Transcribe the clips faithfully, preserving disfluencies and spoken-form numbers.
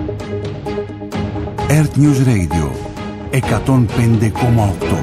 Earth News Radio εκατόν πέντε κόμμα οκτώ.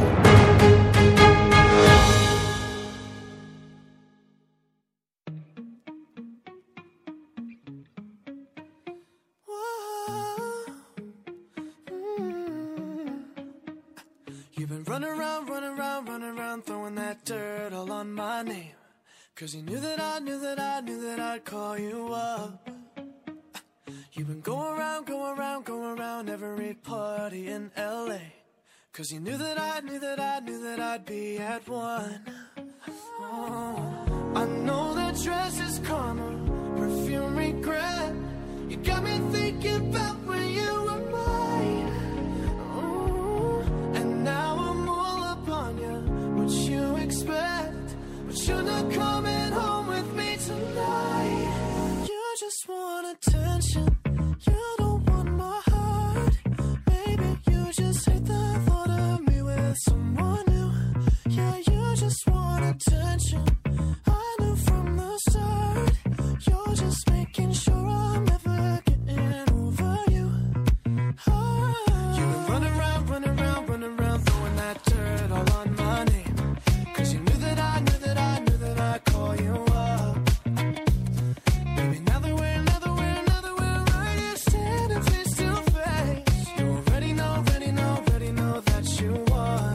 Cause you knew that I knew that I knew that I'd call you up. You've been going around, going around, going around every party in L A. Cause you knew that I knew that I knew that I'd be at one. Oh, I know that dress is karma, perfume regret. You got me thinking about when you were mine. Oh, and now I'm all up on you, what you expect. But you're not coming home with me tonight. You just want attention. You don't want my heart. Maybe you just hate the thought of me with someone new. Yeah, you just want attention. I knew from the start. You're just making sure I'm never getting over you. Oh. You've been running around, running around, running around, throwing that dirt all on my name. Cause you knew that I knew that I knew that I'd call you up. Baby, now that we're, now that we're, now that we're right here standing face to face, you already know, already know, already know that you won.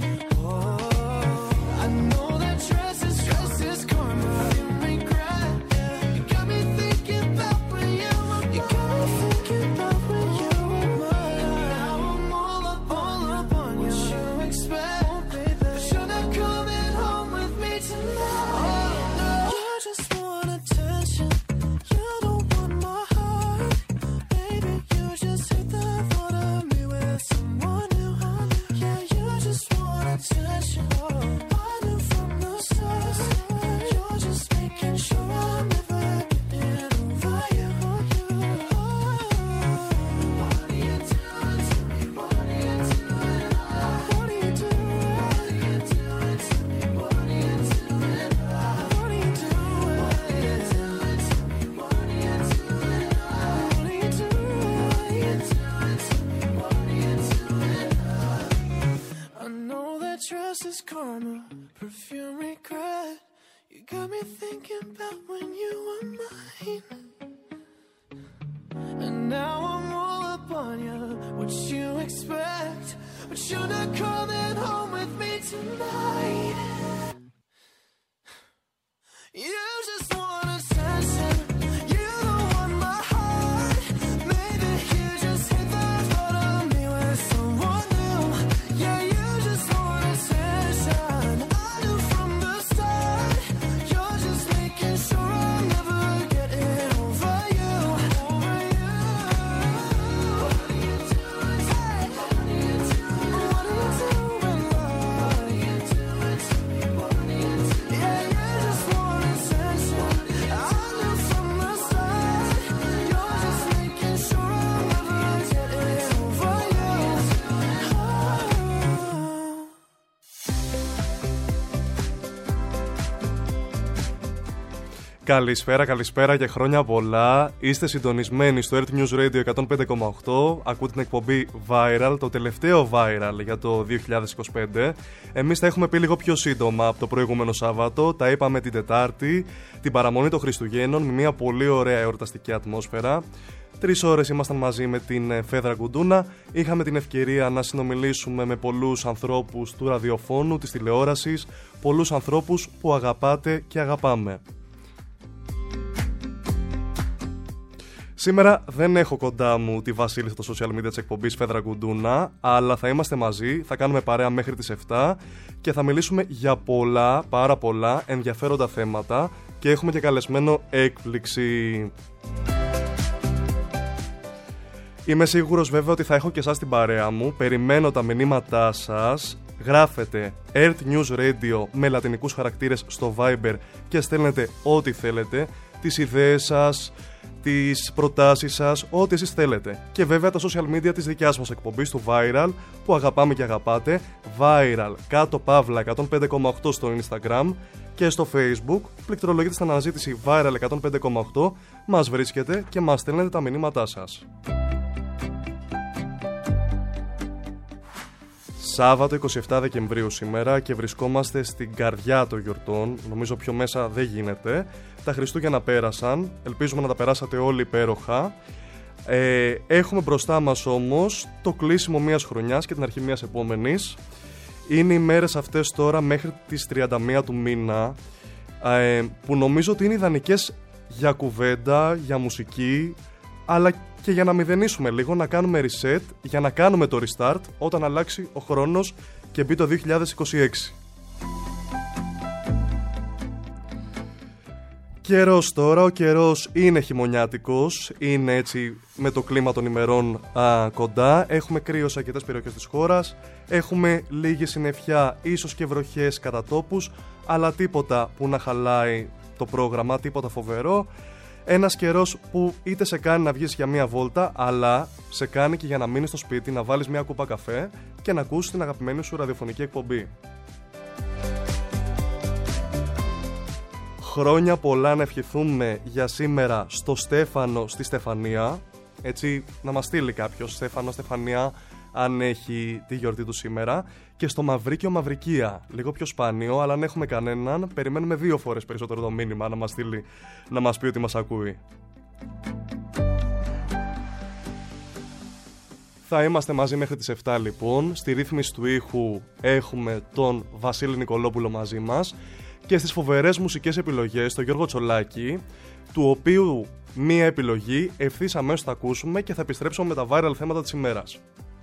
Oh, I know that dress is, dress is karma, you regret. You got me thinking about when you were mine. You got me thinking about when you were mine. And now I'm all up, all up on you. What you expect, oh, baby, but you're not coming home with me tonight. Oh, no. You just want attention. You don't want my heart. Baby, you just hate the thought of me with someone new. Yeah, you just want attention. I knew from the start. You're just making sure I'm never getting over you. What are you doing to me? What are you doing? What are you doing? What are you doing to me? What are you doing? What are you doing? What are you doing to me? What are you doing? What are you doing? What are you doing to me? What are you doing? I know that dress is karma, perfume regret. You got me thinking about when you were mine. And now I'm all up on you, what you expect. But you're not coming home with me tonight. You just want attention. You don't want my heart. Maybe you just hate the thought of me with someone new. Yeah, you just want attention. I knew from the start. You're just making sure I'm never getting over you. Over you. What are you doing? Hey. What are you doing? What are you doing, love? What are you doing to me? What are you doing? Yeah, you just want attention. I knew from the start. You're just making sure I'm never getting over you. Oh. Καλησπέρα, καλησπέρα και χρόνια πολλά. Είστε συντονισμένοι στο Earth News Radio εκατόν πέντε κόμμα οκτώ. Ακούτε την εκπομπή Viral, το τελευταίο Viral για το δύο χιλιάδες είκοσι πέντε. Εμείς τα έχουμε πει λίγο πιο σύντομα από το προηγούμενο Σάββατο. Τα είπαμε την Τετάρτη, την παραμονή των Χριστουγέννων, με μια πολύ ωραία εορταστική ατμόσφαιρα. Τρεις ώρες ήμασταν μαζί με την Φέδρα Κουντούνα. Είχαμε την ευκαιρία να συνομιλήσουμε με πολλούς ανθρώπους του ραδιοφώνου, της τηλεόρασης, πολλούς ανθρώπους που αγαπάτε και αγαπάμε. Σήμερα δεν έχω κοντά μου τη Βασίλισσα των social media της εκπομπής Φέδρα Κουντούνα, αλλά θα είμαστε μαζί, θα κάνουμε παρέα μέχρι τις επτά και θα μιλήσουμε για πολλά, πάρα πολλά ενδιαφέροντα θέματα και έχουμε και καλεσμένο έκπληξη. Είμαι σίγουρος βέβαια ότι θα έχω και εσάς την παρέα μου, περιμένω τα μηνύματά σας. Γράφετε Earth News Radio με λατινικούς χαρακτήρες στο Viber και στέλνετε ό,τι θέλετε, τις ιδέες σας, τις προτάσεις σας, ό,τι εσείς θέλετε. Και βέβαια τα social media της δικιάς μας εκπομπής του Viral που αγαπάμε και αγαπάτε, Viral κάτω παύλα εκατόν πέντε κόμμα οκτώ στο Instagram και στο Facebook. Πληκτρολογείτε στην αναζήτηση Viral εκατόν πέντε κόμμα οκτώ, μας βρίσκετε και μας στέλνετε τα μηνύματά σας. Σάββατο εικοστή εβδόμη Δεκεμβρίου σήμερα και βρισκόμαστε στην καρδιά των γιορτών. Νομίζω πιο μέσα δεν γίνεται. Τα Χριστούγεννα πέρασαν. Ελπίζουμε να τα περάσατε όλοι υπέροχα. Ε, έχουμε μπροστά μας όμως το κλείσιμο μιας χρονιάς και την αρχή μιας επόμενης. Είναι οι μέρες αυτές τώρα μέχρι τις τριάντα μία του μήνα, ε, που νομίζω ότι είναι ιδανικές για κουβέντα, για μουσική, αλλά και για να μηδενίσουμε λίγο, να κάνουμε reset, για να κάνουμε το restart όταν αλλάξει ο χρόνος και μπει το δύο χιλιάδες είκοσι έξι. Καιρός τώρα, ο καιρός είναι χειμωνιάτικος, είναι έτσι με το κλίμα των ημερών α, κοντά. Έχουμε κρύο σε αρκετές περιοχές της χώρας, έχουμε λίγη συννεφιά, ίσως και βροχές κατά τόπους, αλλά τίποτα που να χαλάει το πρόγραμμα, τίποτα φοβερό. Ένας καιρός που είτε σε κάνει να βγεις για μία βόλτα, αλλά σε κάνει και για να μείνεις στο σπίτι, να βάλεις μία κούπα καφέ και να ακούσεις την αγαπημένη σου ραδιοφωνική εκπομπή. Χρόνια πολλά να ευχηθούμε για σήμερα στο Στέφανο, στη Στεφανία. Έτσι να μας στείλει κάποιος Στέφανο, Στεφανία, αν έχει τη γιορτή του σήμερα. Και στο Μαυρίκιο, Μαυρικία. Λίγο πιο σπάνιο, αλλά αν έχουμε κανέναν, περιμένουμε δύο φορές περισσότερο το μήνυμα να μας στείλει, να μας πει ότι μας ακούει. Θα είμαστε μαζί μέχρι τις επτά λοιπόν. Στη ρύθμιση του ήχου έχουμε τον Βασίλη Νικολόπουλο μαζί μας. Και στις φοβερές μουσικές επιλογές τον Γιώργο Τσολάκη, του οποίου μία επιλογή ευθύς αμέσως θα ακούσουμε και θα επιστρέψουμε με τα viral θέματα της ημέρας.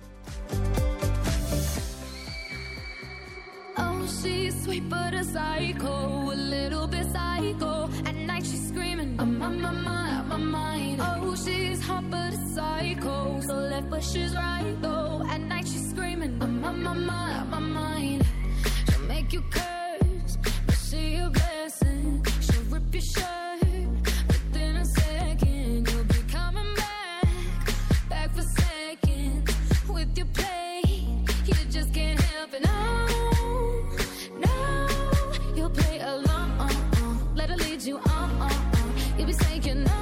Oh, she's sweet but a psycho, a little bit psycho. At night she's screaming, I'm on my mind, my mind. Oh, she's hot but a psycho, so left but she's right though. At night she's screaming, I'm on my mind, my mind. She'll make you curse, but she a blessing. She'll rip your shirt within a second. You'll be coming back, back for seconds with your play. You just can't help it. No, no, you'll play along. Let her lead you on. You'll be saying no,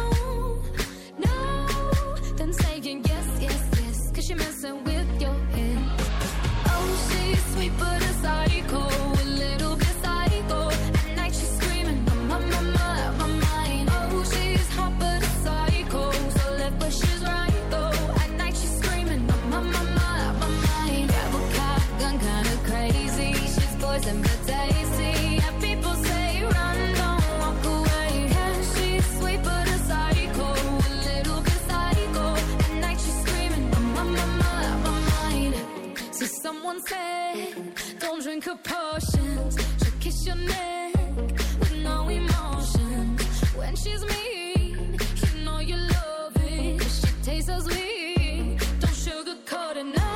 no, then saying yes, yes, yes, 'cause you're messing with your head. Oh, she's sweet but a psycho, a little bit psycho. At night she's screaming, I'm on my mind, my mind. Oh, she's hot but a psycho, so left but she's right though. At night she's screaming, I'm on my mind, my mind. Grab a cop, gun kinda crazy. She's poison but tasty. Yeah, people say run, don't walk away. Yeah, she's sweet but a psycho, a little bit psycho. At night she's screaming, I'm on my mind, my mind. See, someone said, don't drink her potions. She'll kiss your neck with no emotion. When she's mean, you know you love it. She tastes so sweet, don't sugarcoat it. No,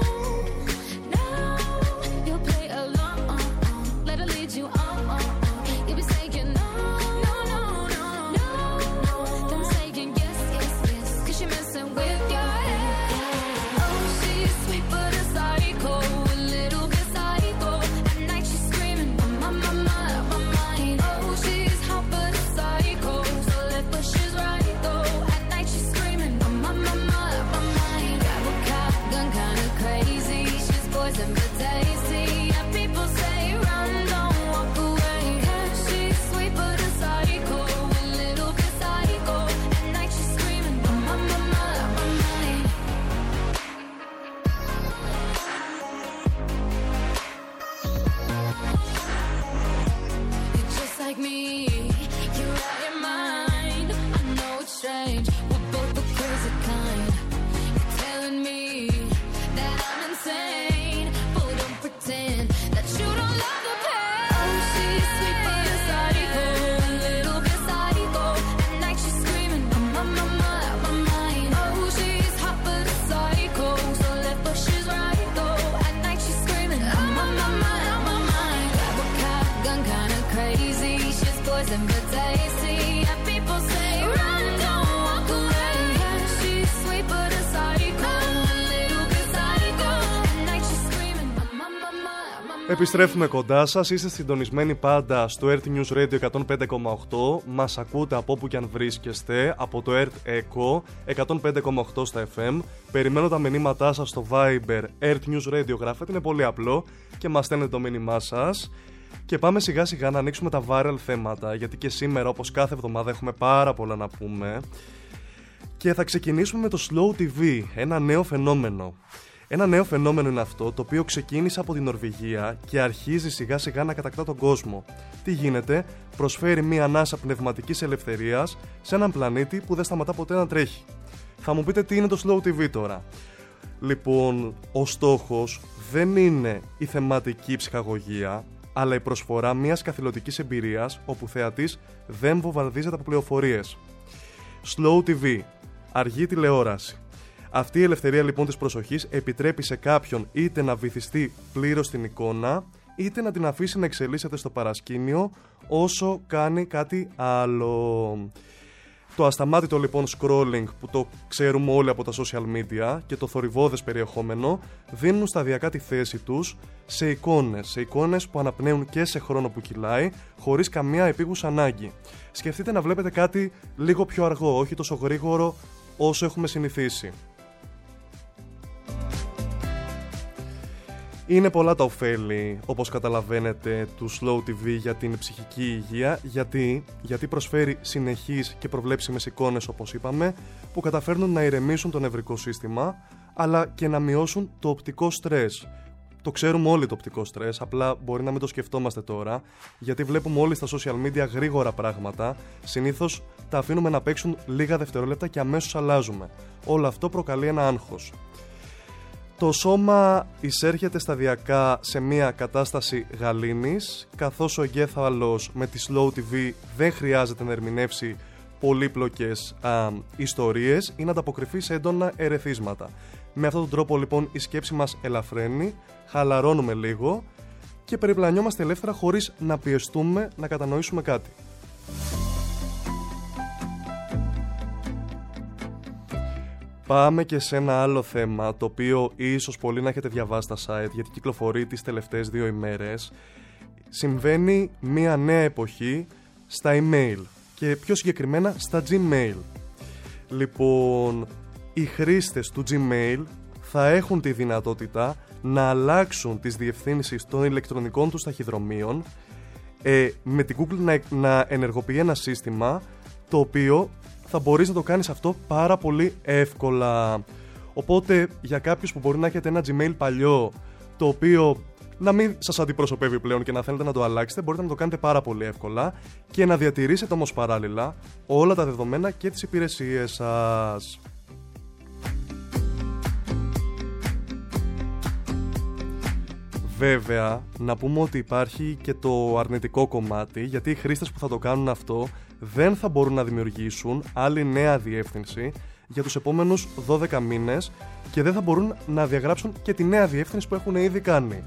no, you'll play along. Let her lead you on. You'll be saying no, no, no, no, no, no. Then saying yes, yes, yes, 'cause you're messing with your head. Oh, she's sweet but a psycho, a little bit psycho. At night she's screaming, I'm on my mind, my mind. Oh, she's hot but a psycho, so left but she's right though. At night she's screaming, I'm on my mind, my mind. Grab a cop, gun kinda crazy. She's poison but tasty. Yeah, people say run, don't walk away. Yeah, she's sweet but a psycho, a little bit psycho. At night she's screaming, I'm on my mind, my mind. You're just like me, you're out your mind. I know it's strange, we're both the crazy kind. You're telling me that I'm insane, but don't pretend that you don't love the pain. Oh, she's sweet but a psycho, a little bit psycho. At night she's screaming, I'm on my mind, my mind. Oh, she's hot but a psycho, so left but she's right though. At night she's screaming, I'm on my mind, my mind. Grab a cop, gun kinda crazy. She's poison but tasty. Yeah, people say run, don't walk away. Yeah, she's sweet but a psycho, a little bit psycho. At night she's screaming, I'm on my mind, my Επιστρέφουμε κοντά σας, είστε συντονισμένοι πάντα στο Earth News Radio εκατόν πέντε κόμμα οκτώ. Μας ακούτε από όπου και αν βρίσκεστε, από το Earth Echo εκατόν πέντε κόμμα οκτώ στα εφ εμ. Περιμένω τα μηνύματά σας στο Viber Earth News Radio, γράφετε, είναι πολύ απλό και μας στέλνετε το μήνυμά σας. Και πάμε σιγά σιγά να ανοίξουμε τα viral θέματα, γιατί και σήμερα, όπως κάθε εβδομάδα, έχουμε πάρα πολλά να πούμε. Και θα ξεκινήσουμε με το Slow τι βι, ένα νέο φαινόμενο. Ένα νέο φαινόμενο είναι αυτό, το οποίο ξεκίνησε από την Νορβηγία και αρχίζει σιγά σιγά να κατακτά τον κόσμο. Τι γίνεται? Προσφέρει μία ανάσα πνευματικής ελευθερίας σε έναν πλανήτη που δεν σταματά ποτέ να τρέχει. Θα μου πείτε τι είναι το Slow τι βι τώρα. Λοιπόν, ο στόχος δεν είναι η θεματική ψυχαγωγία, αλλά η προσφορά μιας καθηλωτικής εμπειρίας όπου ο θεατής δεν βομβαρδίζεται από πληροφορίες. Slow τι βι, αργή τηλεόραση. Αυτή η ελευθερία λοιπόν της προσοχής επιτρέπει σε κάποιον είτε να βυθιστεί πλήρως στην εικόνα, είτε να την αφήσει να εξελίσσεται στο παρασκήνιο όσο κάνει κάτι άλλο. Το ασταμάτητο λοιπόν scrolling που το ξέρουμε όλοι από τα social media και το θορυβώδες περιεχόμενο δίνουν σταδιακά τη θέση τους σε εικόνες, σε εικόνες που αναπνέουν και σε χρόνο που κυλάει, χωρίς καμία επίγουσα ανάγκη. Σκεφτείτε να βλέπετε κάτι λίγο πιο αργό, όχι τόσο γρήγορο όσο έχουμε συνηθίσει. Είναι πολλά τα ωφέλη, όπως καταλαβαίνετε, του Slow τι βι για την ψυχική υγεία, γιατί, γιατί προσφέρει συνεχείς και προβλέψιμες εικόνες, όπως είπαμε, που καταφέρνουν να ηρεμήσουν το νευρικό σύστημα, αλλά και να μειώσουν το οπτικό στρες. Το ξέρουμε όλοι το οπτικό στρες, απλά μπορεί να μην το σκεφτόμαστε τώρα, γιατί βλέπουμε όλοι στα social media γρήγορα πράγματα, συνήθως τα αφήνουμε να παίξουν λίγα δευτερόλεπτα και αμέσως αλλάζουμε. Όλο αυτό προκαλεί ένα άγχος. Το σώμα εισέρχεται σταδιακά σε μια κατάσταση γαλήνης, καθώς ο εγκέφαλος με τη Slow τι βι δεν χρειάζεται να ερμηνεύσει πολύπλοκες α, ιστορίες ή να ανταποκριθεί σε έντονα ερεθίσματα. Με αυτόν τον τρόπο λοιπόν η σκέψη μας ελαφραίνει, χαλαρώνουμε λίγο και περιπλανιόμαστε ελεύθερα χωρίς να πιεστούμε να κατανοήσουμε κάτι. Πάμε και σε ένα άλλο θέμα, το οποίο ίσως πολλοί να έχετε διαβάσει στα site, γιατί κυκλοφορεί τις τελευταίες δύο ημέρες. Συμβαίνει μια νέα εποχή στα email και πιο συγκεκριμένα στα Gmail. Λοιπόν, οι χρήστες του Gmail θα έχουν τη δυνατότητα να αλλάξουν τις διευθύνσεις των ηλεκτρονικών τους ταχυδρομείων ε, με την Google να, να ενεργοποιεί ένα σύστημα το οποίο θα μπορείς να το κάνεις αυτό πάρα πολύ εύκολα. Οπότε για κάποιους που μπορεί να έχετε ένα Gmail παλιό το οποίο να μην σας αντιπροσωπεύει πλέον και να θέλετε να το αλλάξετε, μπορείτε να το κάνετε πάρα πολύ εύκολα και να διατηρήσετε όμως παράλληλα όλα τα δεδομένα και τις υπηρεσίες σας. Βέβαια, να πούμε ότι υπάρχει και το αρνητικό κομμάτι, γιατί οι χρήστες που θα το κάνουν αυτό δεν θα μπορούν να δημιουργήσουν άλλη νέα διεύθυνση για τους επόμενους δώδεκα μήνες και δεν θα μπορούν να διαγράψουν και τη νέα διεύθυνση που έχουν ήδη κάνει.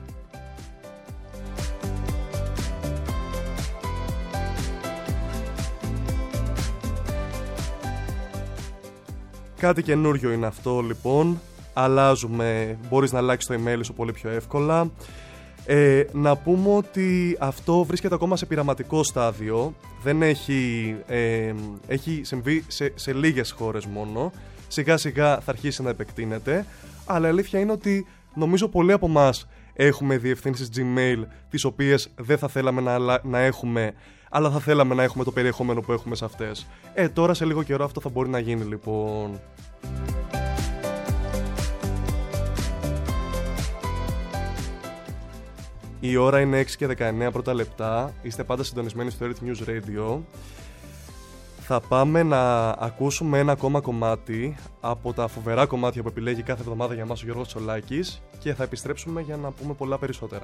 Κάτι καινούριο είναι αυτό λοιπόν. Αλλάζουμε, μπορείς να αλλάξεις το email σου πολύ πιο εύκολα. Ε, να πούμε ότι αυτό βρίσκεται ακόμα σε πειραματικό στάδιο. Δεν έχει, ε, έχει συμβεί σε, σε λίγες χώρες μόνο. Σιγά σιγά θα αρχίσει να επεκτείνεται. Αλλά η αλήθεια είναι ότι νομίζω πολλοί από εμάς έχουμε διευθύνσεις Gmail τις οποίες δεν θα θέλαμε να, να έχουμε, αλλά θα θέλαμε να έχουμε το περιεχόμενο που έχουμε σε αυτές. Ε, τώρα σε λίγο καιρό αυτό θα μπορεί να γίνει λοιπόν. Η ώρα είναι έξι και δεκαεννέα πρώτα λεπτά, είστε πάντα συντονισμένοι στο Earth News Radio. Θα πάμε να ακούσουμε ένα ακόμα κομμάτι από τα φοβερά κομμάτια που επιλέγει κάθε εβδομάδα για μας ο Γιώργος Τσολάκης και θα επιστρέψουμε για να πούμε πολλά περισσότερα.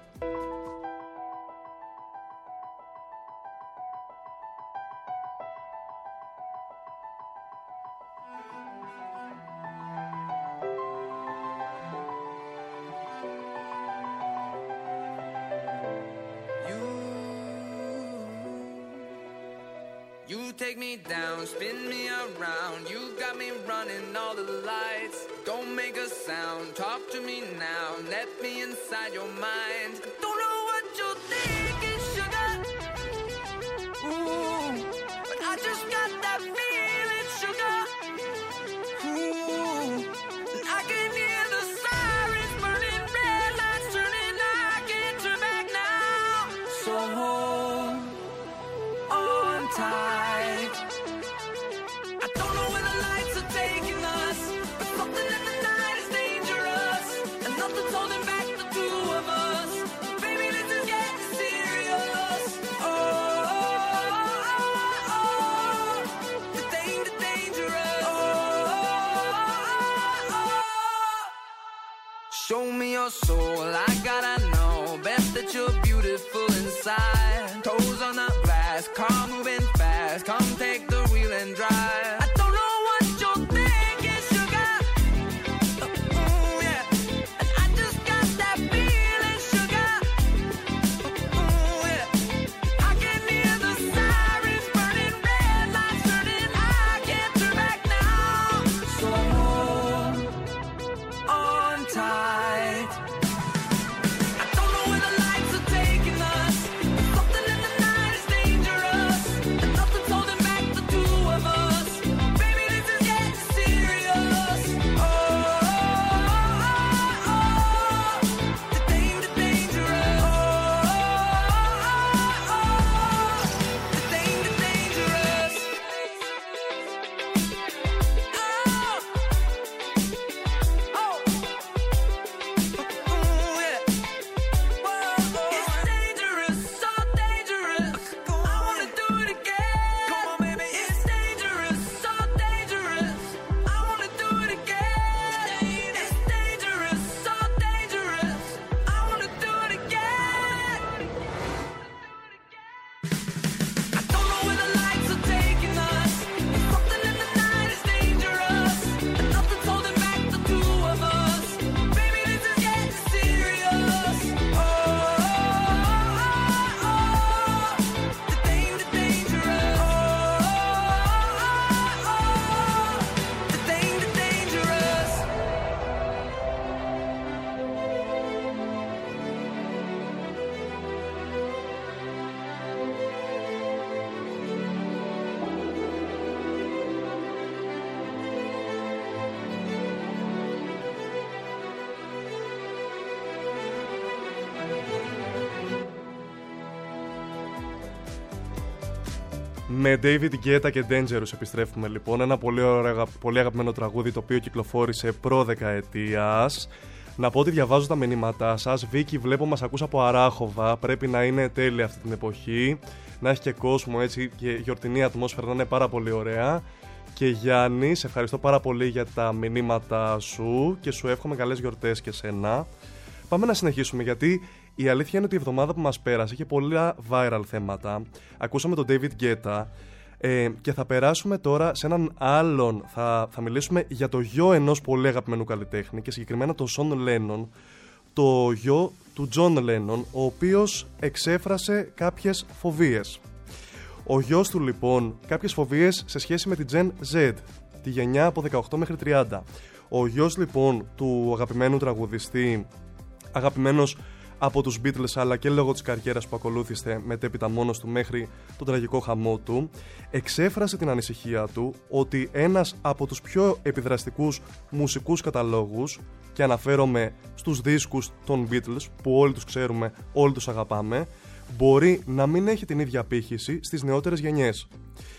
Take me down, spin me around. You got me running all the lights. Don't make a sound, talk to me now. Let me inside your mind. don't know where the lights are taking us, but something in the night is dangerous, and nothing's holding back the two of us. Baby, this is getting serious. Oh, oh, oh, oh. The danger, dangerous. Oh, oh, oh. Show me your soul, I gotta know. Best that you're beautiful inside. Toes on the glass, car moving fast. Come take the wheel and drive. I don't know what you're thinking, sugar. Uh, ooh, yeah. And I just got that feeling, sugar. Uh, ooh, yeah. I can hear the sirens burning, red lights turning. I can't turn back now. So hold on tight. I don't know where the lights are taking us. Something in the night is dangerous, and nothing's holding back the two of us. Baby, this is getting serious. Oh, oh, oh, oh. The danger, dangerous. Oh, oh, oh. The danger, dangerous. Oh, oh. Ooh, yeah. It's dangerous, so dangerous. I wanna do it again. Come on, baby. It's dangerous, so dangerous. I wanna do it again. It's dangerous, so dangerous. I wanna do it again. I don't know where the lights are taking us. Something in the night is dangerous, and nothing's holding back the two of us. Baby, this is getting serious. Oh, oh, oh, oh. The danger, dangerous. Oh, oh, oh, oh. The danger, dangerous. Με David Guetta και Dangerous επιστρέφουμε λοιπόν. Ένα πολύ, ωραίο, πολύ αγαπημένο τραγούδι το οποίο κυκλοφόρησε προδεκαετίας. Να πω ότι διαβάζω τα μηνύματά σας. Βίκη, βλέπω μας ακούς από Αράχοβα. Πρέπει να είναι τέλεια αυτή την εποχή. Να έχει και κόσμο έτσι και γιορτινή ατμόσφαιρα, να είναι πάρα πολύ ωραία. Και Γιάννη, σε ευχαριστώ πάρα πολύ για τα μηνύματα σου και σου εύχομαι καλές γιορτές και σένα. Πάμε να συνεχίσουμε, γιατί η αλήθεια είναι ότι η εβδομάδα που μας πέρασε είχε πολλά viral θέματα. Ακούσαμε τον David Guetta ε, και θα περάσουμε τώρα σε έναν άλλον. Θα, θα μιλήσουμε για το γιο ενός πολύ αγαπημένου καλλιτέχνη και συγκεκριμένα τον Sean Lennon, το γιο του John Lennon, ο οποίος εξέφρασε κάποιες φοβίες. Ο γιος του λοιπόν κάποιες φοβίες σε σχέση με την Gen Z, τη γενιά από δεκαοκτώ μέχρι τριάντα. Ο γιος λοιπόν του αγαπημένου τραγουδιστή, αγαπημένος από τους Beatles αλλά και λόγω της καριέρας που ακολούθησε μετέπειτα μόνος του μέχρι τον τραγικό χαμό του, εξέφρασε την ανησυχία του ότι ένας από τους πιο επιδραστικούς μουσικούς καταλόγους, και αναφέρομαι στους δίσκους των Beatles που όλοι τους ξέρουμε, όλοι τους αγαπάμε, μπορεί να μην έχει την ίδια απήχηση στις νεότερες γενιές.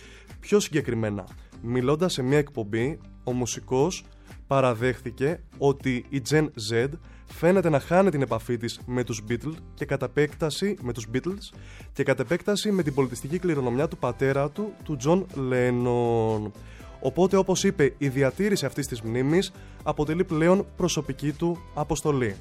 Πιο συγκεκριμένα, μιλώντας σε μια εκπομπή, ο μουσικός παραδέχθηκε ότι η Gen Z φαίνεται να χάνει την επαφή της με τους Beatles και κατ' επέκταση με τους Beatles και κατ' επέκταση με την πολιτιστική κληρονομιά του πατέρα του, του John Lennon. Οπότε, όπως είπε, η διατήρηση αυτής της μνήμης αποτελεί πλέον προσωπική του αποστολή.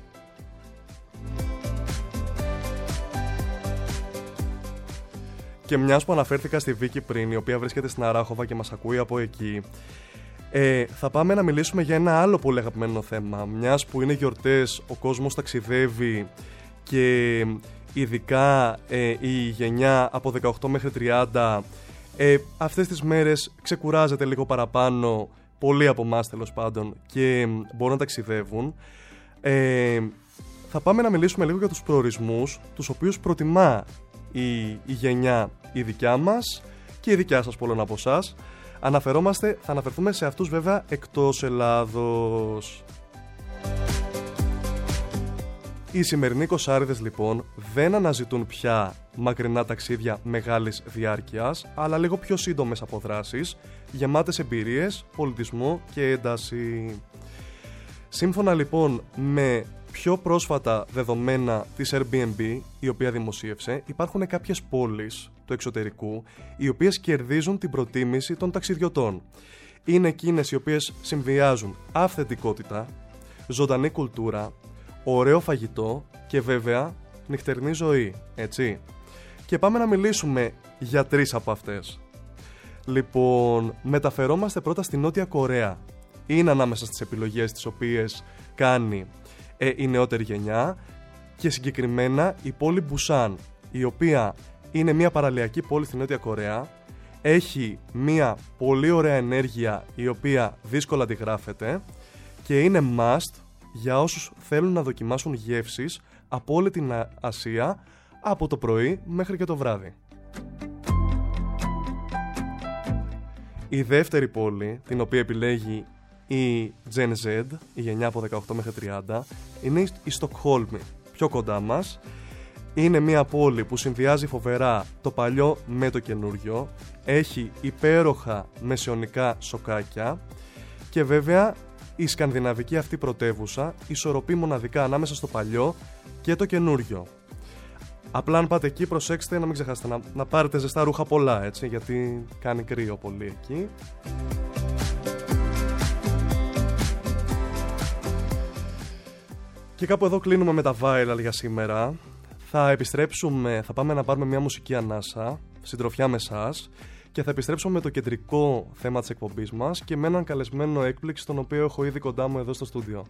Και μιας που αναφέρθηκα στη Βίκη πριν, η οποία βρίσκεται στην Αράχοβα και μας ακούει από εκεί, ε, θα πάμε να μιλήσουμε για ένα άλλο πολύ αγαπημένο θέμα. Μιας που είναι γιορτές, ο κόσμος ταξιδεύει και ειδικά ε, η γενιά από δεκαοκτώ μέχρι τριάντα ε, αυτές τις μέρες ξεκουράζεται λίγο παραπάνω, πολλοί από εμάς τέλος πάντων, και μπορούν να ταξιδεύουν. Ε, θα πάμε να μιλήσουμε λίγο για τους προορισμούς τους οποίους προτιμά η, η γενιά η δικιά μας και η δικιά σας πολλών από εσάς. Αναφερόμαστε, θα αναφερθούμε σε αυτούς βέβαια εκτός Ελλάδος. Οι σημερινοί κοσάριδες λοιπόν δεν αναζητούν πια μακρινά ταξίδια μεγάλης διάρκειας, αλλά λίγο πιο σύντομες αποδράσεις, γεμάτες εμπειρίες, πολιτισμό και ένταση. Σύμφωνα λοιπόν με πιο πρόσφατα δεδομένα της Airbnb, η οποία δημοσίευσε, υπάρχουν κάποιες πόλεις του εξωτερικού οι οποίες κερδίζουν την προτίμηση των ταξιδιωτών. Είναι εκείνες οι οποίες συνδυάζουν αυθεντικότητα, ζωντανή κουλτούρα, ωραίο φαγητό και βέβαια νυχτερινή ζωή, έτσι. Και πάμε να μιλήσουμε για τρεις από αυτές. Λοιπόν, μεταφερόμαστε πρώτα στη Νότια Κορέα. Είναι ανάμεσα στις επιλογές τις οποίες κάνει ε, η νεότερη γενιά και συγκεκριμένα η πόλη Μπουσάν, η οποία είναι μια παραλιακή πόλη στη Νότια Κορέα. Έχει μια πολύ ωραία ενέργεια η οποία δύσκολα αντιγράφεται και είναι must για όσους θέλουν να δοκιμάσουν γεύσεις από όλη την Ασία από το πρωί μέχρι και το βράδυ. Η δεύτερη πόλη, την οποία επιλέγει η Gen Z, η γενιά από δεκαοκτώ μέχρι τριάντα, είναι η Στοκχόλμη, πιο κοντά μας. Είναι μια πόλη που συνδυάζει φοβερά το παλιό με το καινούριο, έχει υπέροχα μεσαιωνικά σοκάκια και βέβαια η σκανδιναβική αυτή πρωτεύουσα ισορροπεί μοναδικά ανάμεσα στο παλιό και το καινούριο. Απλά αν πάτε εκεί προσέξτε να μην ξεχάσετε να, να πάρετε ζεστά ρούχα πολλά, έτσι, γιατί κάνει κρύο πολύ εκεί. Και κάπου εδώ κλείνουμε με τα viral για σήμερα. Θα επιστρέψουμε, θα πάμε να πάρουμε μια μουσική ανάσα, συντροφιά με εσάς, και θα επιστρέψουμε με το κεντρικό θέμα της εκπομπής μας και με έναν καλεσμένο έκπληξη, τον οποίο έχω ήδη κοντά μου εδώ στο στούντιο.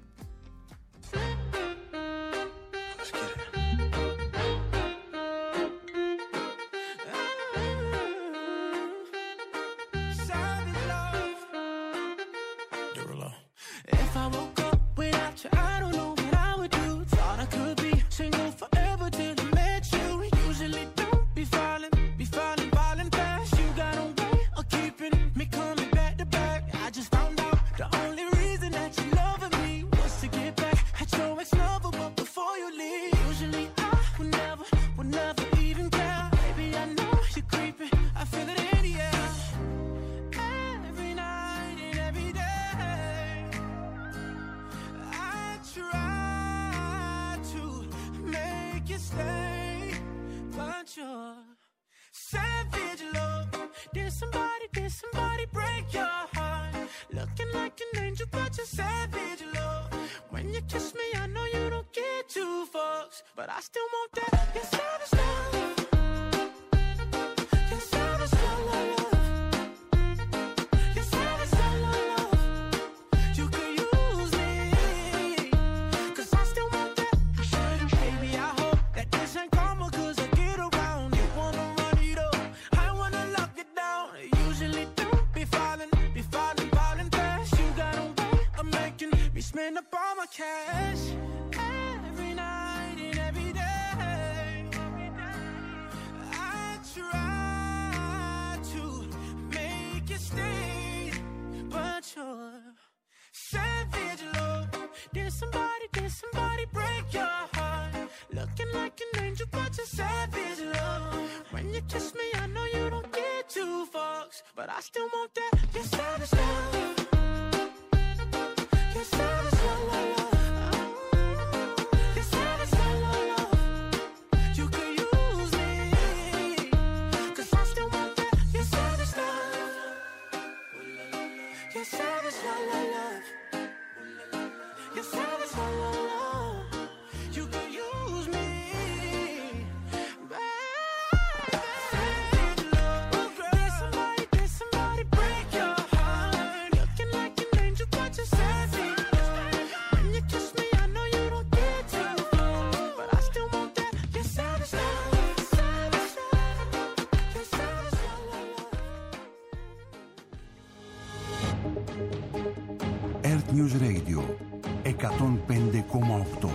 News Radio εκατόν πέντε κόμμα οκτώ.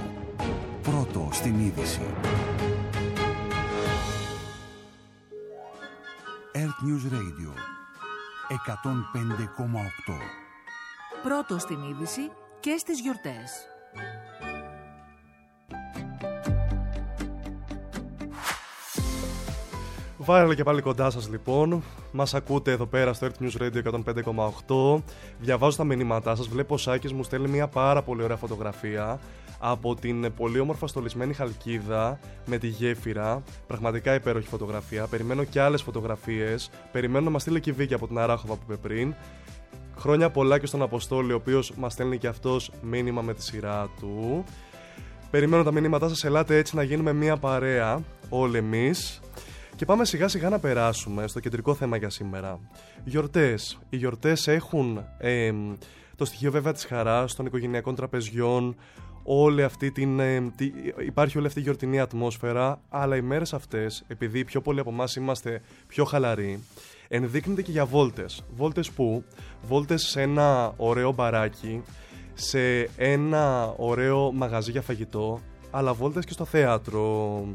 Πρώτο στην είδηση. Earth News Radio εκατόν πέντε κόμμα οκτώ. Πρώτο στην είδηση και στις γιορτές. Viral και πάλι κοντά σας λοιπόν. Μας ακούτε εδώ πέρα στο Earth News Radio εκατόν πέντε κόμμα οκτώ. Διαβάζω τα μηνύματά σας. Βλέπω ο Σάκης μου στέλνει μια πάρα πολύ ωραία φωτογραφία από την πολύ όμορφα στολισμένη Χαλκίδα με τη γέφυρα. Πραγματικά υπέροχη φωτογραφία. Περιμένω και άλλες φωτογραφίες. Περιμένω να μας στείλει και η Βίκη από την Αράχοβα που είπε πριν. Χρόνια πολλά και στον Αποστόλη, ο οποίος μας στέλνει και αυτός μήνυμα με τη σειρά του. Περιμένω τα μηνύματά σας. Ελάτε έτσι να γίνουμε μια παρέα όλοι εμείς. Και πάμε σιγά σιγά να περάσουμε στο κεντρικό θέμα για σήμερα. Γιορτές. Οι γιορτές έχουν ε, το στοιχείο βέβαια της χαράς, των οικογενειακών τραπεζιών, όλη αυτή την, ε, τη, υπάρχει όλη αυτή η γιορτινή ατμόσφαιρα, αλλά οι μέρες αυτές, επειδή πιο πολλοί από εμάς είμαστε πιο χαλαροί, ενδείκνυται και για βόλτες. Βόλτες που? Βόλτες σε ένα ωραίο μπαράκι, σε ένα ωραίο μαγαζί για φαγητό, αλλά βόλτες και στο θέατρο.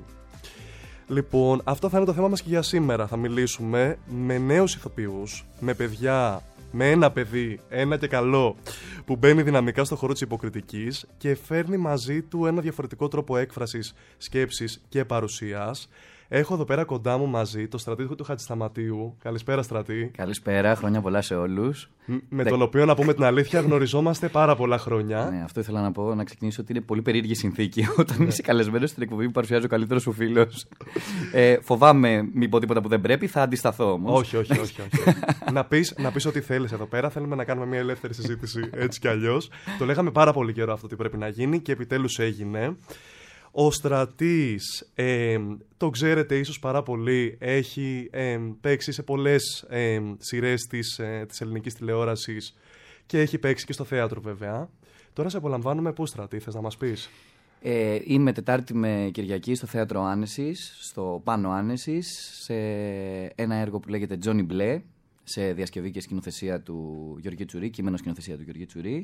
Λοιπόν, αυτό θα είναι το θέμα μας και για σήμερα. Θα μιλήσουμε με νέους ηθοποιούς, με παιδιά, με ένα παιδί, ένα και καλό, που μπαίνει δυναμικά στο χώρο της υποκριτικής και φέρνει μαζί του ένα διαφορετικό τρόπο έκφρασης, σκέψης και παρουσίας. Έχω εδώ πέρα κοντά μου μαζί το Στρατή του Χατζησταματίου. Καλησπέρα, Στρατή. Καλησπέρα, χρόνια πολλά σε όλους. Με Δε... τον οποίο, να πούμε την αλήθεια, γνωριζόμαστε πάρα πολλά χρόνια. Ναι, αυτό ήθελα να πω, να ξεκινήσω ότι είναι πολύ περίεργη συνθήκη όταν είσαι καλεσμένος στην εκπομπή που παρουσιάζει ο καλύτερος σου φίλος. ε, φοβάμαι, μη πω τίποτα που δεν πρέπει, θα αντισταθώ όμως. Όχι, όχι, όχι. όχι. να, πεις, να πεις ό,τι θέλεις εδώ πέρα. Θέλουμε να κάνουμε μια ελεύθερη συζήτηση έτσι κι αλλιώς. Το λέγαμε πάρα πολύ καιρό αυτό τι πρέπει να γίνει και επιτέλους έγινε. Ο Στρατής, ε, το ξέρετε ίσως πάρα πολύ, έχει ε, παίξει σε πολλές ε, σειρές της, ε, της ελληνικής τηλεόρασης και έχει παίξει και στο θέατρο βέβαια. Τώρα σε απολαμβάνουμε πού, Στρατή, θες να μας πεις? Ε, είμαι Τετάρτη με Κυριακή στο Θέατρο Άνεσης, στο Πάνο Άνεσης, σε ένα έργο που λέγεται Johnny Blé, σε διασκευή και σκηνοθεσία του Γεωργίου Τσουρί, κείμενο σκηνοθεσία του Γεωργίου Τσουρί.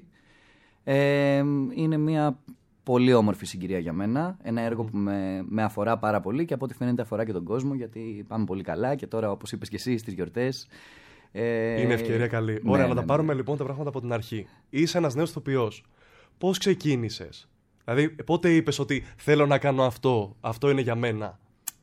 Ε, είναι μια πολύ όμορφη συγκυρία για μένα. Ένα έργο που με, με αφορά πάρα πολύ και από ό,τι φαίνεται αφορά και τον κόσμο, γιατί πάμε πολύ καλά και τώρα, όπως είπες και εσύ, στις γιορτές. Ε... Είναι ευκαιρία καλή. Ναι, Ωραία, ναι, να τα ναι. πάρουμε λοιπόν τα πράγματα από την αρχή. Είσαι ένας νέος ηθοποιός. Πώς ξεκίνησες? Δηλαδή, πότε είπες ότι θέλω να κάνω αυτό, αυτό είναι για μένα?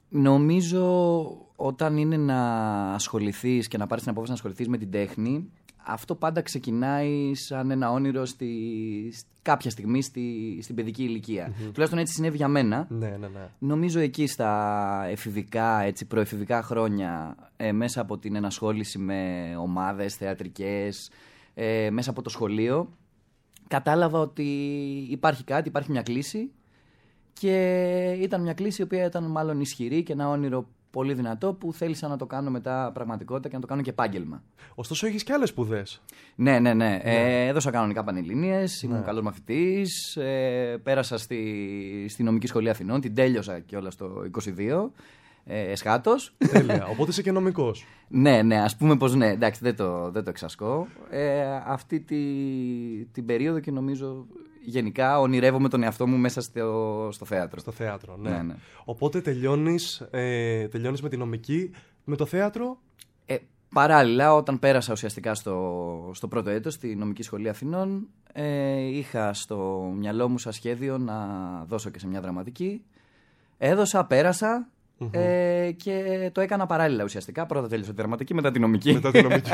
Νομίζω όταν είναι να ασχοληθείς και να πάρεις την απόφαση να ασχοληθείς με την τέχνη, αυτό πάντα ξεκινάει σαν ένα όνειρο στη, κάποια στιγμή στη, στην παιδική ηλικία. Mm-hmm. Τουλάχιστον έτσι συνέβη για μένα. Ναι, ναι, ναι. Νομίζω εκεί στα εφηβικά, έτσι, προεφηβικά χρόνια, ε, μέσα από την ενασχόληση με ομάδες θεατρικές, ε, μέσα από το σχολείο, κατάλαβα ότι υπάρχει κάτι, υπάρχει μια κλίση και ήταν μια κλίση η οποία ήταν μάλλον ισχυρή και ένα όνειρο πολύ δυνατό που θέλησα να το κάνω μετά πραγματικότητα και να το κάνω και επάγγελμα. Ωστόσο έχεις και άλλες σπουδές. Ναι, ναι, ναι. ναι. Ε, έδωσα κανονικά πανελλήνιες, ήμουν ναι. καλός μαθητής, ε, πέρασα στη, στη Νομική Σχολή Αθηνών, την τέλειωσα κιόλας το είκοσι δύο, ε, εσχάτως. Τέλεια, οπότε είσαι και νομικός. Ναι, ναι, ας πούμε πως ναι, εντάξει, δεν το, δεν το εξασκώ. Ε, αυτή τη, την περίοδο και νομίζω γενικά ονειρεύομαι τον εαυτό μου μέσα στο, στο θέατρο. Στο θέατρο, ναι. ναι, ναι. Οπότε τελειώνεις, ε, τελειώνεις με τη νομική, με το θέατρο. Ε, παράλληλα, όταν πέρασα ουσιαστικά στο, στο πρώτο έτος, στη Νομική Σχολή Αθηνών, ε, είχα στο μυαλό μου σαν σχέδιο να δώσω και σε μια δραματική. Έδωσα, πέρασα. Mm-hmm. Ε, και το έκανα παράλληλα ουσιαστικά. Πρώτα τέλειωσα τη δραματική, μετά τη νομική. Μετά τη νομική.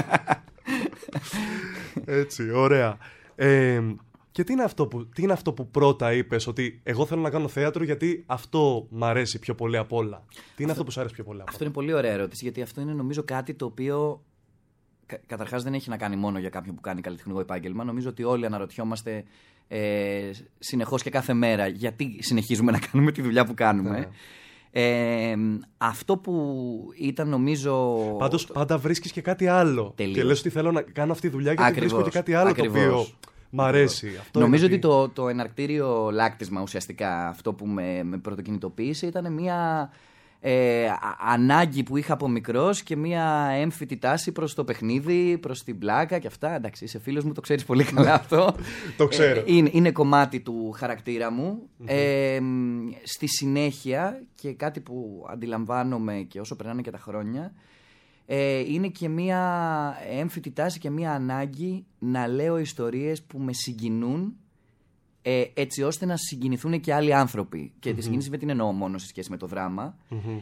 Έτσι, ωραία. Ε, και τι είναι, αυτό που, τι είναι αυτό που πρώτα είπες ότι εγώ θέλω να κάνω θέατρο γιατί αυτό μ' αρέσει πιο πολύ απ' όλα? Τι είναι αυτό, αυτό που σου αρέσει πιο πολύ απ' όλα? Αυτό είναι πολύ ωραία ερώτηση, γιατί αυτό είναι νομίζω κάτι το οποίο κα, καταρχάς δεν έχει να κάνει μόνο για κάποιον που κάνει καλλιτεχνικό επάγγελμα. Νομίζω ότι όλοι αναρωτιόμαστε ε, συνεχώς και κάθε μέρα γιατί συνεχίζουμε να κάνουμε τη δουλειά που κάνουμε. Ναι. Ε, αυτό που ήταν νομίζω. Πάντως πάντα βρίσκεις και κάτι άλλο. Τελείως. Και λες ότι θέλω να κάνω αυτή τη δουλειά γιατί ακριβώς, βρίσκω και κάτι άλλο ακριβώς, το οποίο μ' αρέσει. Αυτό νομίζω ότι ότι το, το εναρκτήριο λάκτισμα ουσιαστικά αυτό που με, με πρωτοκινητοποίησε ήταν μια ε, ανάγκη που είχα από μικρός και μια έμφυτη τάση προς το παιχνίδι, προς την πλάκα και αυτά. Εντάξει, είσαι φίλος μου, το ξέρεις πολύ καλά αυτό. Το ξέρω. Ε, είναι, είναι κομμάτι του χαρακτήρα μου. Mm-hmm. Ε, στη συνέχεια, και κάτι που αντιλαμβάνομαι και όσο περνάνε και τα χρόνια, ε, είναι και μια έμφυτη τάση και μια ανάγκη να λέω ιστορίες που με συγκινούν, Ε, έτσι ώστε να συγκινηθούν και άλλοι άνθρωποι. Και mm-hmm. τη συγκίνηση δεν την εννοώ μόνο σε σχέση με το δράμα. Mm-hmm.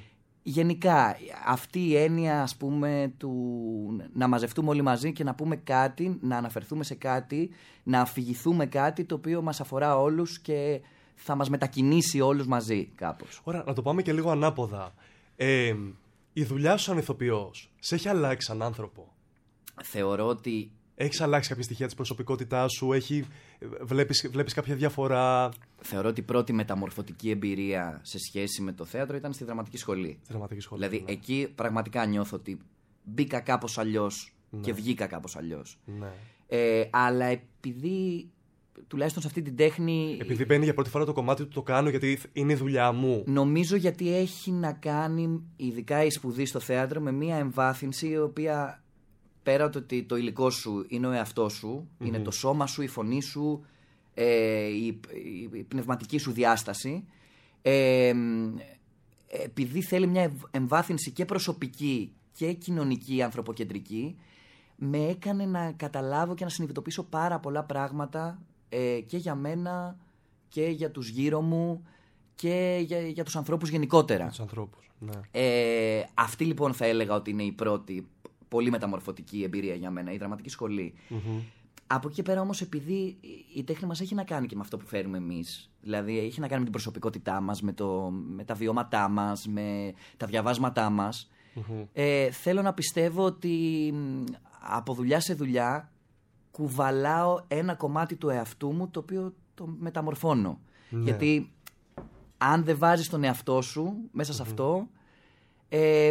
γενικά, αυτή η έννοια, ας πούμε, του να μαζευτούμε όλοι μαζί και να πούμε κάτι, να αναφερθούμε σε κάτι, να αφηγηθούμε κάτι το οποίο μας αφορά όλους και θα μας μετακινήσει όλους μαζί κάπως. Ωραία, να το πάμε και λίγο ανάποδα. Ε, η δουλειά σου σαν ηθοποιός σε έχει αλλάξει σαν άνθρωπο? Θεωρώ ότι... Έχεις αλλάξει κάποια στοιχεία της προσωπικότητάς σου, έχει, βλέπεις, βλέπεις κάποια διαφορά? Θεωρώ ότι η πρώτη μεταμορφωτική εμπειρία σε σχέση με το θέατρο ήταν στη δραματική σχολή. Στη δραματική σχολή. Δηλαδή ναι. εκεί πραγματικά νιώθω ότι μπήκα κάπως αλλιώς Ναι. και βγήκα κάπως αλλιώς. Ναι. Ε, αλλά επειδή, τουλάχιστον σε αυτή την τέχνη... Επειδή μπαίνει για πρώτη φορά το κομμάτι του, το κάνω γιατί είναι η δουλειά μου. Νομίζω γιατί έχει να κάνει, ειδικά η σπουδή στο θέατρο, με μια εμβάθυνση η οποία πέρα το ότι το υλικό σου είναι ο εαυτός σου, mm-hmm. είναι το σώμα σου, η φωνή σου, ε, η, η, η πνευματική σου διάσταση, ε, επειδή θέλει μια εμβάθυνση και προσωπική και κοινωνική, ανθρωποκεντρική, με έκανε να καταλάβω και να συνειδητοποιήσω πάρα πολλά πράγματα ε, και για μένα και για τους γύρω μου και για, για τους ανθρώπους γενικότερα. Για τους ανθρώπους, ναι. Ε, αυτή λοιπόν θα έλεγα ότι είναι η πρώτη πολύ μεταμορφωτική εμπειρία για μένα, η δραματική σχολή. Mm-hmm. Από εκεί και πέρα όμως, επειδή η τέχνη μας έχει να κάνει και με αυτό που φέρουμε εμείς, δηλαδή έχει να κάνει με την προσωπικότητά μας, με, το, με τα βιώματά μας, με τα διαβάσματά μας, mm-hmm. ε, θέλω να πιστεύω ότι από δουλειά σε δουλειά κουβαλάω ένα κομμάτι του εαυτού μου το οποίο το μεταμορφώνω. Ναι. Γιατί αν δεν βάζεις τον εαυτό σου μέσα σε mm-hmm. αυτό, ε,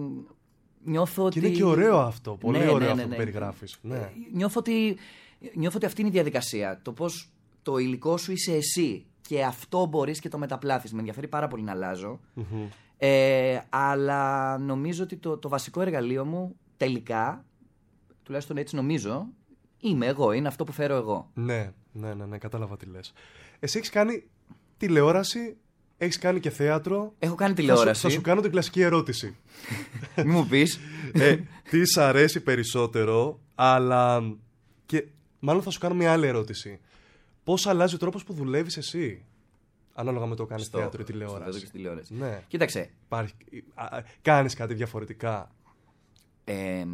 νιώθω και ότι... είναι και ωραίο αυτό, πολύ ναι, ωραίο ναι, ναι, αυτό ναι. που περιγράφεις. Ναι. Νιώθω, ότι, νιώθω ότι αυτή είναι η διαδικασία. Το πώς το υλικό σου είσαι εσύ και αυτό μπορείς και το μεταπλάθεις. Με ενδιαφέρει πάρα πολύ να αλλάζω. Mm-hmm. Ε, αλλά νομίζω ότι το, το βασικό εργαλείο μου τελικά, τουλάχιστον έτσι νομίζω, είμαι εγώ, είναι αυτό που φέρω εγώ. Ναι, ναι, ναι, ναι, κατάλαβα τι λες. Εσύ έχεις κάνει τηλεόραση, έχεις κάνει και θέατρο. Έχω κάνει τηλεόραση. Θα σου, θα σου κάνω την κλασική ερώτηση. Μη μου πεις. ε, τι σ' αρέσει περισσότερο, αλλά και μάλλον θα σου κάνω μια άλλη ερώτηση. Πώς αλλάζει ο τρόπος που δουλεύεις εσύ, ανάλογα με το κάνεις στο, θέατρο ή τηλεόραση? Στο τηλεόραση. Ναι. Κοίταξε. Υπάρχει, α, κάνεις κάτι διαφορετικά? Ε,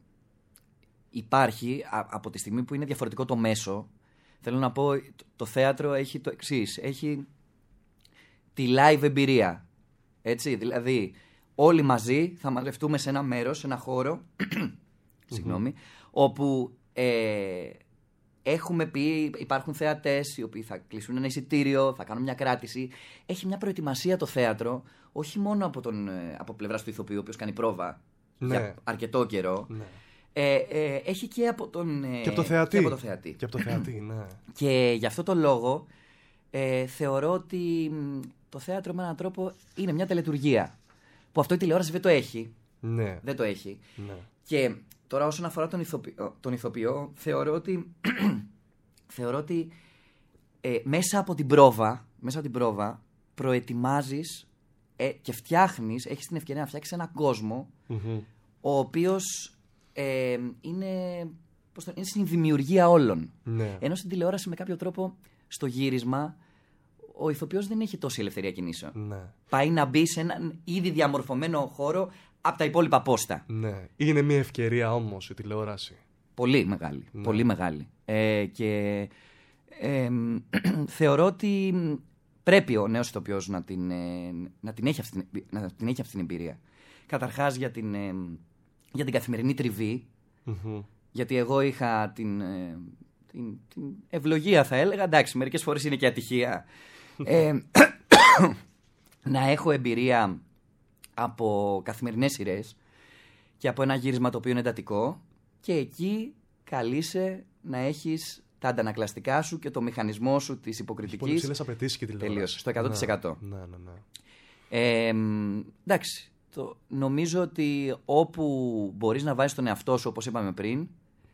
υπάρχει, α, από τη στιγμή που είναι διαφορετικό το μέσο, θέλω να πω, το, το θέατρο έχει το εξής. Έχει τη live εμπειρία. Έτσι, δηλαδή όλοι μαζί θα μαζευτούμε σε ένα μέρος, σε ένα χώρο, συγγνώμη, όπου ε, έχουμε πει, υπάρχουν θεατές οι οποίοι θα κλείσουν ένα εισιτήριο, θα κάνουν μια κράτηση. Έχει μια προετοιμασία το θέατρο, όχι μόνο από, τον, από πλευράς του ηθοποιού, ο οποίος κάνει πρόβα ναι. για αρκετό καιρό. Ναι. Ε, ε, έχει και από τον ε, και από το θεατή. Και από το θεατή. Και από το θεατή, ναι. Και γι' αυτό το λόγο ε, θεωρώ ότι το θέατρο με έναν τρόπο είναι μια τελετουργία. Που αυτό η τηλεόραση δεν το έχει. Ναι. Δεν το έχει. Ναι. Και τώρα όσον αφορά τον ηθοποιό, τον ηθοποιό θεωρώ ότι, θεωρώ ότι ε, μέσα από την πρόβα, μέσα από την πρόβα προετοιμάζεις ε, και φτιάχνεις, έχεις την ευκαιρία να φτιάξεις έναν κόσμο Mm-hmm. ο οποίος ε, είναι, πώς το, είναι στην δημιουργία όλων. Ναι. Ενώ στην τηλεόραση με κάποιο τρόπο στο γύρισμα ο ηθοποιός δεν έχει τόση ελευθερία κινήσεων. Ναι. Πάει να μπει σε έναν ήδη διαμορφωμένο χώρο από τα υπόλοιπα πόστα. Ναι. Είναι μια ευκαιρία όμως η τηλεόραση. Πολύ μεγάλη. Ναι. Πολύ μεγάλη. Ε, και ε, θεωρώ ότι πρέπει ο νέος ηθοποιός να την, ε, να την, έχει αυτή, να την έχει αυτή την εμπειρία. Καταρχάς για την, ε, για την καθημερινή τριβή. Mm-hmm. Γιατί εγώ είχα την, ε, την, την ευλογία, θα έλεγα. Εντάξει, μερικές φορές είναι και ατυχία. ε, να έχω εμπειρία από καθημερινές σειρές και από ένα γύρισμα το οποίο είναι εντατικό, και εκεί καλείσαι να έχεις τα αντανακλαστικά σου και το μηχανισμό σου της υποκριτικής. Πολύ ψηλές απαιτήσεις και τηλεόραση. Τελείως, στο εκατό τοις εκατό. Ναι, ναι, ναι. Ε, εντάξει, το, νομίζω ότι όπου μπορείς να βάζεις τον εαυτό σου, όπως είπαμε πριν,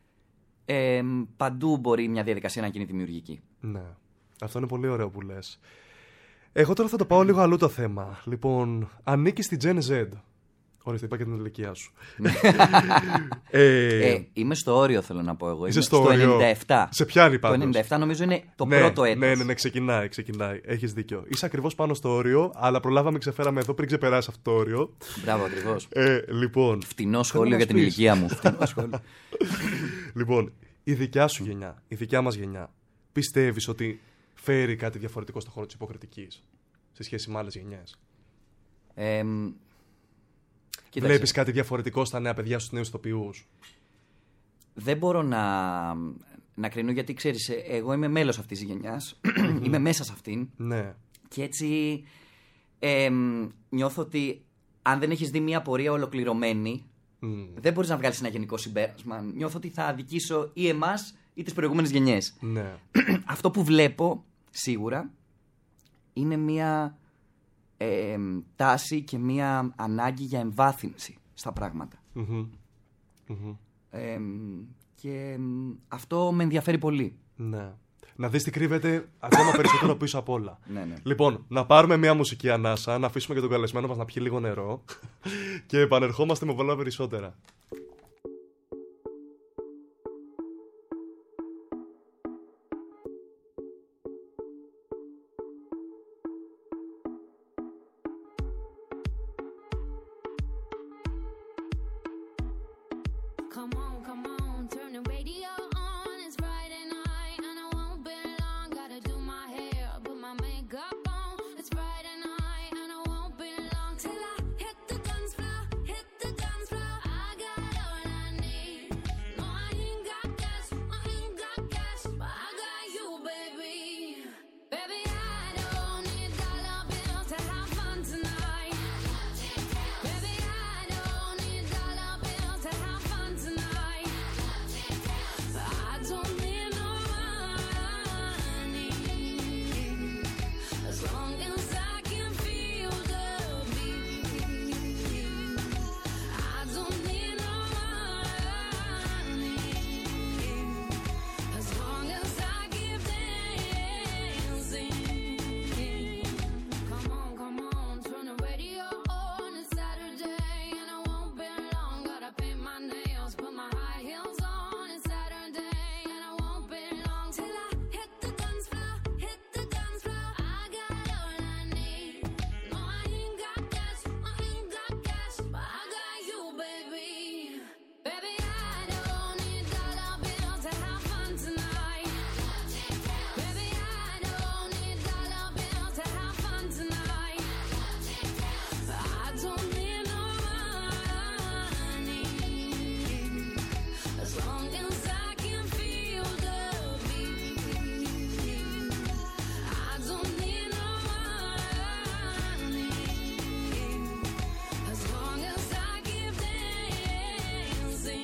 ε, παντού μπορεί μια διαδικασία να γίνει δημιουργική. Ναι, αυτό είναι πολύ ωραίο που λες. Εγώ τώρα θα το πάω λίγο αλλού το θέμα. Λοιπόν, ανήκεις στη Gen Z. Ορίστε, είπα και την ηλικία σου. ε, ε, είμαι στο όριο, θέλω να πω εγώ. Είσαι είμαι στο, στο όριο. ενενήντα επτά. Σε πιάνει πάντως. Το ενενήντα επτά νομίζω είναι το ναι, πρώτο έτος. Ναι, ναι, ναι, ξεκινάει, ξεκινάει. Έχεις δίκιο. Είσαι ακριβώς πάνω στο όριο, αλλά προλάβαμε, ξεφέραμε εδώ πριν ξεπεράσει αυτό το όριο. Μπράβο, ακριβώς. Ε, λοιπόν. Φτηνό σχόλιο για την πεις. ηλικία μου. Φτηνό σχόλιο. Λοιπόν, η δικιά σου γενιά, η δικιά μας γενιά, πιστεύεις ότι φέρει κάτι διαφορετικό στον χώρο της υποκριτικής σε σχέση με άλλες γενιές? Ε, Βλέπεις κάτι διαφορετικό στα νέα παιδιά, στους νέους ηθοποιούς? Δεν μπορώ να, να κρίνω, γιατί ξέρεις, εγώ είμαι μέλος αυτής της γενιάς. Είμαι μέσα σε αυτήν. Ναι. Και έτσι ε, νιώθω ότι αν δεν έχεις δει μια πορεία ολοκληρωμένη, mm. δεν μπορείς να βγάλεις ένα γενικό συμπέρασμα. Νιώθω ότι θα αδικήσω ή εμάς ή τις προηγούμενες γενιές. Ναι. Αυτό που βλέπω σίγουρα είναι μια ε, τάση και μια ανάγκη για εμβάθυνση στα πράγματα. Mm-hmm. Mm-hmm. Ε, και αυτό με ενδιαφέρει πολύ. Ναι. Να δεις τι κρύβεται ακόμα περισσότερο πίσω απ' όλα. Ναι, ναι. Λοιπόν, να πάρουμε μια μουσική ανάσα, να αφήσουμε και τον καλεσμένο μας να πιει λίγο νερό και επανερχόμαστε με πολλά περισσότερα. Come on, come on, turn the radio on. It's Friday night and I won't be long. Gotta do my hair, put my makeup on. It's Friday night and I won't be long till I hit the dance floor, hit the dance floor. I got all I need. No, I ain't got cash, I ain't got cash, but I got you, baby. Baby, I don't need dollar bills to have fun tonight. Baby, I don't need dollar bills to have fun tonight. I don't need no money as long as I can feel the beat. I don't need no money as long as I keep dancing. Come on, come on, turn the radio on. It's Saturday and I won't be long. Gotta paint my nails, put my high heels on. It's Saturday and I won't be long till I hit the dance floor, hit the dance floor. I got all I need. No, I ain't got cash, I ain't got cash, but I got you, baby. Baby, I don't need dollar bills to have fun tonight. Baby, I don't need dollar bills to have fun tonight. I don't need no money as long as I can feel the beat. I don't need no money as long as I keep dancing.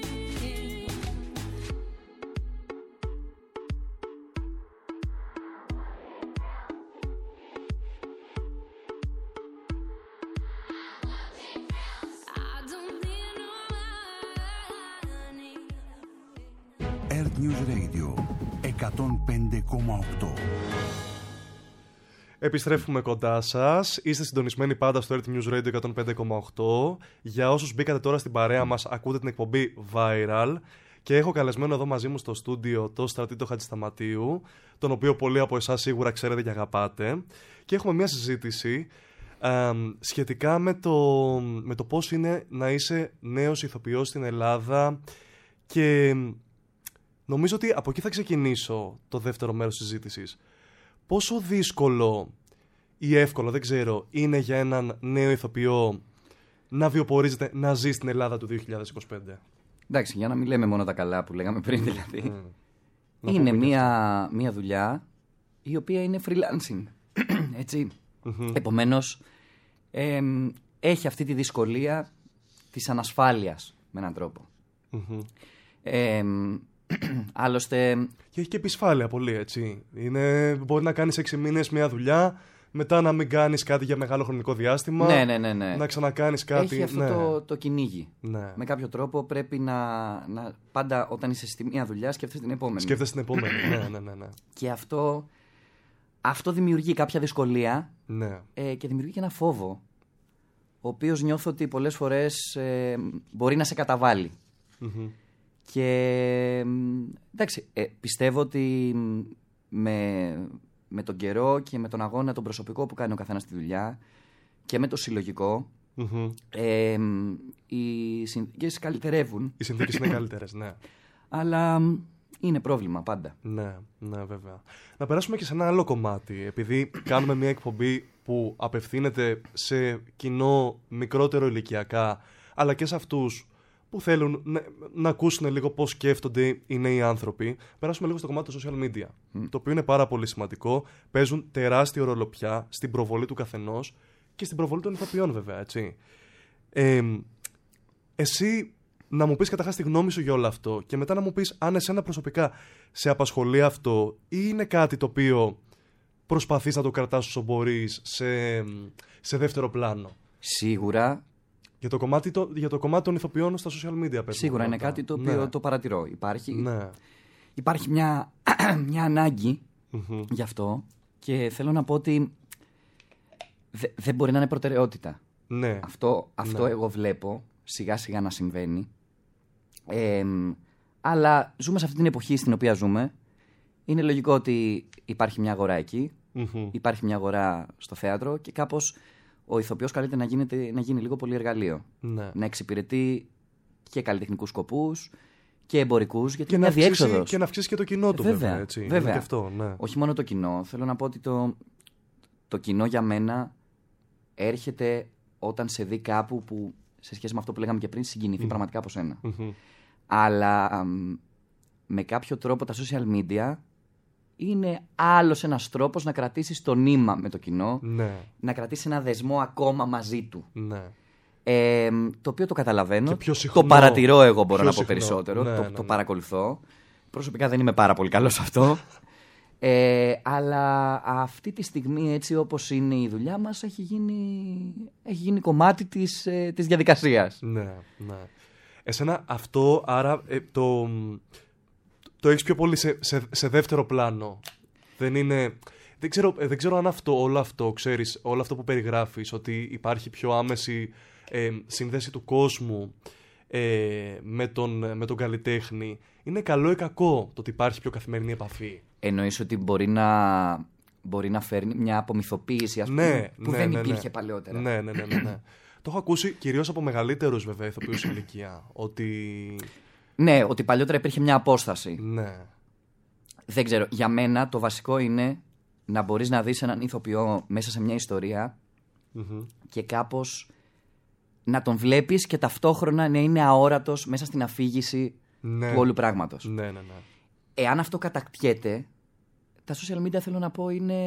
I don't need no money. Earth News Radio εκατόν πέντε κόμμα οκτώ. Επιστρέφουμε κοντά σας. Είστε συντονισμένοι πάντα στο Earth News Radio εκατόν πέντε κόμμα οκτώ. Για όσους μπήκατε τώρα στην παρέα μας, ακούτε την εκπομπή Viral. Και έχω καλεσμένο εδώ μαζί μου στο στούντιο το Στρατήτο Χατζησταματίου, τον οποίο πολλοί από εσάς σίγουρα ξέρετε και αγαπάτε. Και έχουμε μια συζήτηση ε, σχετικά με το, με το πώς είναι να είσαι νέος ηθοποιός στην Ελλάδα. Και νομίζω ότι από εκεί θα ξεκινήσω το δεύτερο μέρος της συζήτησης. Πόσο δύσκολο ή εύκολο, δεν ξέρω, είναι για έναν νέο ηθοποιό να βιοπορίζεται, να ζει στην Ελλάδα του δύο χιλιάδες είκοσι πέντε? Εντάξει, για να μην λέμε μόνο τα καλά που λέγαμε πριν, δηλαδή. Mm. Να Είναι πούμε μια, μια δουλειά η οποία είναι freelancing. Έτσι. Mm-hmm. Επομένως, ε, έχει αυτή τη δυσκολία της ανασφάλειας με έναν τρόπο. Mm-hmm. Ε, άλλωστε... Και έχει και επισφάλεια πολύ, έτσι. Είναι, μπορεί να κάνεις έξι μήνες μια δουλειά, μετά να μην κάνεις κάτι για μεγάλο χρονικό διάστημα. Ναι, ναι, ναι, ναι. Να ξανακάνεις κάτι. Έχει αυτό ναι. το, το κυνήγι. Ναι. Με κάποιο τρόπο πρέπει να, να. Πάντα όταν είσαι στη μία δουλειά, σκέφτεσαι την επόμενη. Σκέφτεσαι την επόμενη. ναι, ναι, ναι, ναι. Και αυτό, αυτό δημιουργεί κάποια δυσκολία Ναι. ε, και δημιουργεί και ένα φόβο. ο οποίος νιώθω ότι πολλές φορές ε, μπορεί να σε καταβάλει. Mm-hmm. Και εντάξει, ε, πιστεύω ότι με, με τον καιρό και με τον αγώνα τον προσωπικό που κάνει ο καθένας στη δουλειά και με το συλλογικό, Mm-hmm. ε, οι συνθήκες καλυτερεύουν. Οι συνθήκες είναι καλύτερες, ναι. Αλλά είναι πρόβλημα πάντα. Ναι, ναι, βέβαια. Να περάσουμε και σε ένα άλλο κομμάτι. Επειδή κάνουμε μια εκπομπή που απευθύνεται σε κοινό μικρότερο ηλικιακά, αλλά και σε αυτούς που θέλουν να, να ακούσουν λίγο πώς σκέφτονται οι νέοι άνθρωποι, περάσουμε λίγο στο κομμάτι του social media. Mm. Το οποίο είναι πάρα πολύ σημαντικό. Παίζουν τεράστιο ρόλο πια στην προβολή του καθενός και στην προβολή των ηθοποιών, βέβαια, έτσι. Ε, εσύ να μου πεις καταρχάς τη γνώμη σου για όλο αυτό και μετά να μου πεις αν εσένα προσωπικά σε απασχολεί αυτό ή είναι κάτι το οποίο προσπαθείς να το κρατάς όσο μπορείς σε, σε δεύτερο πλάνο. Σίγουρα. Για το κομμάτι, το, για το κομμάτι των ηθοποιών στα social media. Σίγουρα είναι κάτι το οποίο ναι. το παρατηρώ. Υπάρχει, ναι. υπάρχει μια, μια ανάγκη mm-hmm. γι' αυτό και θέλω να πω ότι δε, δεν μπορεί να είναι προτεραιότητα. Ναι. Αυτό, αυτό ναι. εγώ βλέπω σιγά σιγά να συμβαίνει. Ε, αλλά ζούμε σε αυτή την εποχή στην οποία ζούμε. Είναι λογικό ότι υπάρχει μια αγορά εκεί, mm-hmm. υπάρχει μια αγορά στο θέατρο και κάπως ο ηθοποιός καλείται να, γίνεται, να γίνει λίγο πολύ εργαλείο. Ναι. Να εξυπηρετεί και καλλιτεχνικούς σκοπούς και εμπορικούς, γιατί και είναι μια διέξοδος. Και να αυξήσει και το κοινό του, βέβαια. βέβαια, έτσι. βέβαια. Και αυτό, ναι. Όχι μόνο το κοινό. Θέλω να πω ότι το, το κοινό για μένα έρχεται όταν σε δει κάπου που σε σχέση με αυτό που λέγαμε και πριν συγκινηθεί mm. πραγματικά από σένα. Mm-hmm. Αλλά α, με κάποιο τρόπο τα social media είναι άλλος ένας τρόπος να κρατήσεις το νήμα με το κοινό, ναι. να κρατήσεις ένα δεσμό ακόμα μαζί του. Ναι. Ε, το οποίο το καταλαβαίνω, συχνό, το παρατηρώ εγώ μπορώ να συχνό. πω περισσότερο, ναι, το, ναι, ναι. το παρακολουθώ. Προσωπικά δεν είμαι πάρα πολύ καλός σε αυτό. Ε, αλλά αυτή τη στιγμή, έτσι όπως είναι η δουλειά μας, έχει γίνει, έχει γίνει κομμάτι της, ε, της διαδικασίας. Ναι, ναι. Εσένα αυτό, άρα, ε, το, το έχεις πιο πολύ σε, σε, σε δεύτερο πλάνο. Δεν είναι... Δεν ξέρω, δεν ξέρω αν αυτό, όλο αυτό, ξέρεις, όλο αυτό που περιγράφεις, ότι υπάρχει πιο άμεση ε, σύνδεση του κόσμου ε, με, τον, με τον καλλιτέχνη, είναι καλό ή κακό το ότι υπάρχει πιο καθημερινή επαφή? Εννοείς ότι μπορεί να, μπορεί να φέρνει μια απομυθοποίηση, ας πούμε, ναι, που ναι, δεν ναι, υπήρχε ναι. παλαιότερα. Ναι, ναι, ναι, ναι, ναι. Το έχω ακούσει κυρίως από μεγαλύτερους, βέβαια, ηθοποιούς ηλικία, ότι... Ναι, ότι παλιότερα υπήρχε μια απόσταση. Ναι. Δεν ξέρω, για μένα το βασικό είναι να μπορείς να δεις έναν ηθοποιό μέσα σε μια ιστορία mm-hmm. και κάπως να τον βλέπεις και ταυτόχρονα να είναι αόρατος μέσα στην αφήγηση ναι. του όλου πράγματος. Ναι, ναι, ναι. Εάν αυτό κατακτιέται, τα social media, θέλω να πω, είναι,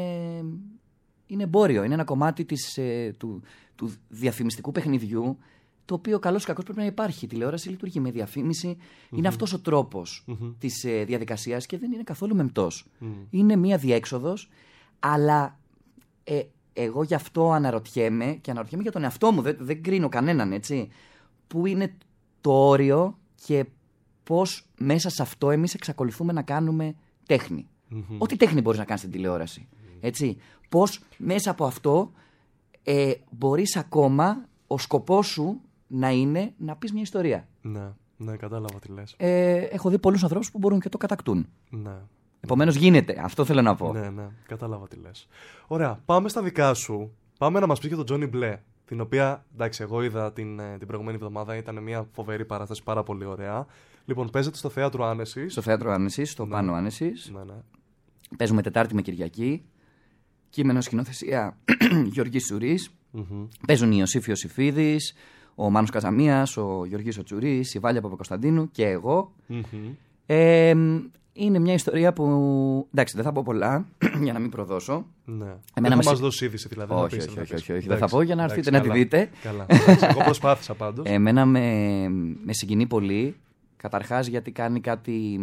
είναι εμπόριο. Είναι ένα κομμάτι της, ε, του, του διαφημιστικού παιχνιδιού, το οποίο καλώς ή κακώς πρέπει να υπάρχει. Η τηλεόραση λειτουργεί με διαφήμιση. Mm-hmm. Είναι αυτός ο τρόπος mm-hmm. της ε, διαδικασίας και δεν είναι καθόλου μεμπτός. Mm. Είναι μία διέξοδος, αλλά ε, εγώ γι' αυτό αναρωτιέμαι και αναρωτιέμαι για τον εαυτό μου. Δεν, δεν κρίνω κανέναν, έτσι. Πού είναι το όριο και πώς μέσα σε αυτό εμείς εξακολουθούμε να κάνουμε τέχνη. Mm-hmm. Ό,τι τέχνη μπορείς να κάνεις στην τηλεόραση. Mm-hmm. Έτσι. Πώς μέσα από αυτό ε, μπορείς ακόμα ο σκοπός σου να είναι να πεις μια ιστορία. Ναι, ναι, κατάλαβα τι λες. Ε, έχω δει πολλούς ανθρώπους που μπορούν και το κατακτούν. Ναι. Επομένως γίνεται. Αυτό θέλω να πω. Ναι, ναι, κατάλαβα τι λες. Ωραία, πάμε στα δικά σου. Πάμε να μας πεις για τον Johnny Blé. Την οποία, εντάξει, εγώ είδα την, την προηγούμενη εβδομάδα. Ήταν μια φοβερή παράσταση, πάρα πολύ ωραία. Λοιπόν, παίζεται στο Θέατρο Άνεσης. Στο Θέατρο Άνεσης, στο ναι. Πάνο Άνεσης. Ναι, ναι. Παίζουμε Τετάρτη με Κυριακή. Κείμενο σκηνοθεσία Γιώργης Τσουρής. Mm-hmm. Παίζουν η Ιωσήφ Ιωσήφιδης, ο Μάνος Καζαμίας, ο Γιώργης ο Τσουρής, η Βάλια Παπακοσταντίνου και εγώ. Mm-hmm. Ε, είναι μια ιστορία που. Εντάξει, δεν θα πω πολλά για να μην προδώσω. Ναι. Εμένα δεν θα με... μας δώσει είδηση, δηλαδή. Όχι, όχι, όχι, όχι, όχι. Δεν θα πω για να έρθετε να τη δείτε. Καλά. Εντάξει, εγώ προσπάθησα πάντως. Εμένα με, με συγκινεί πολύ. Καταρχάς γιατί κάνει κάτι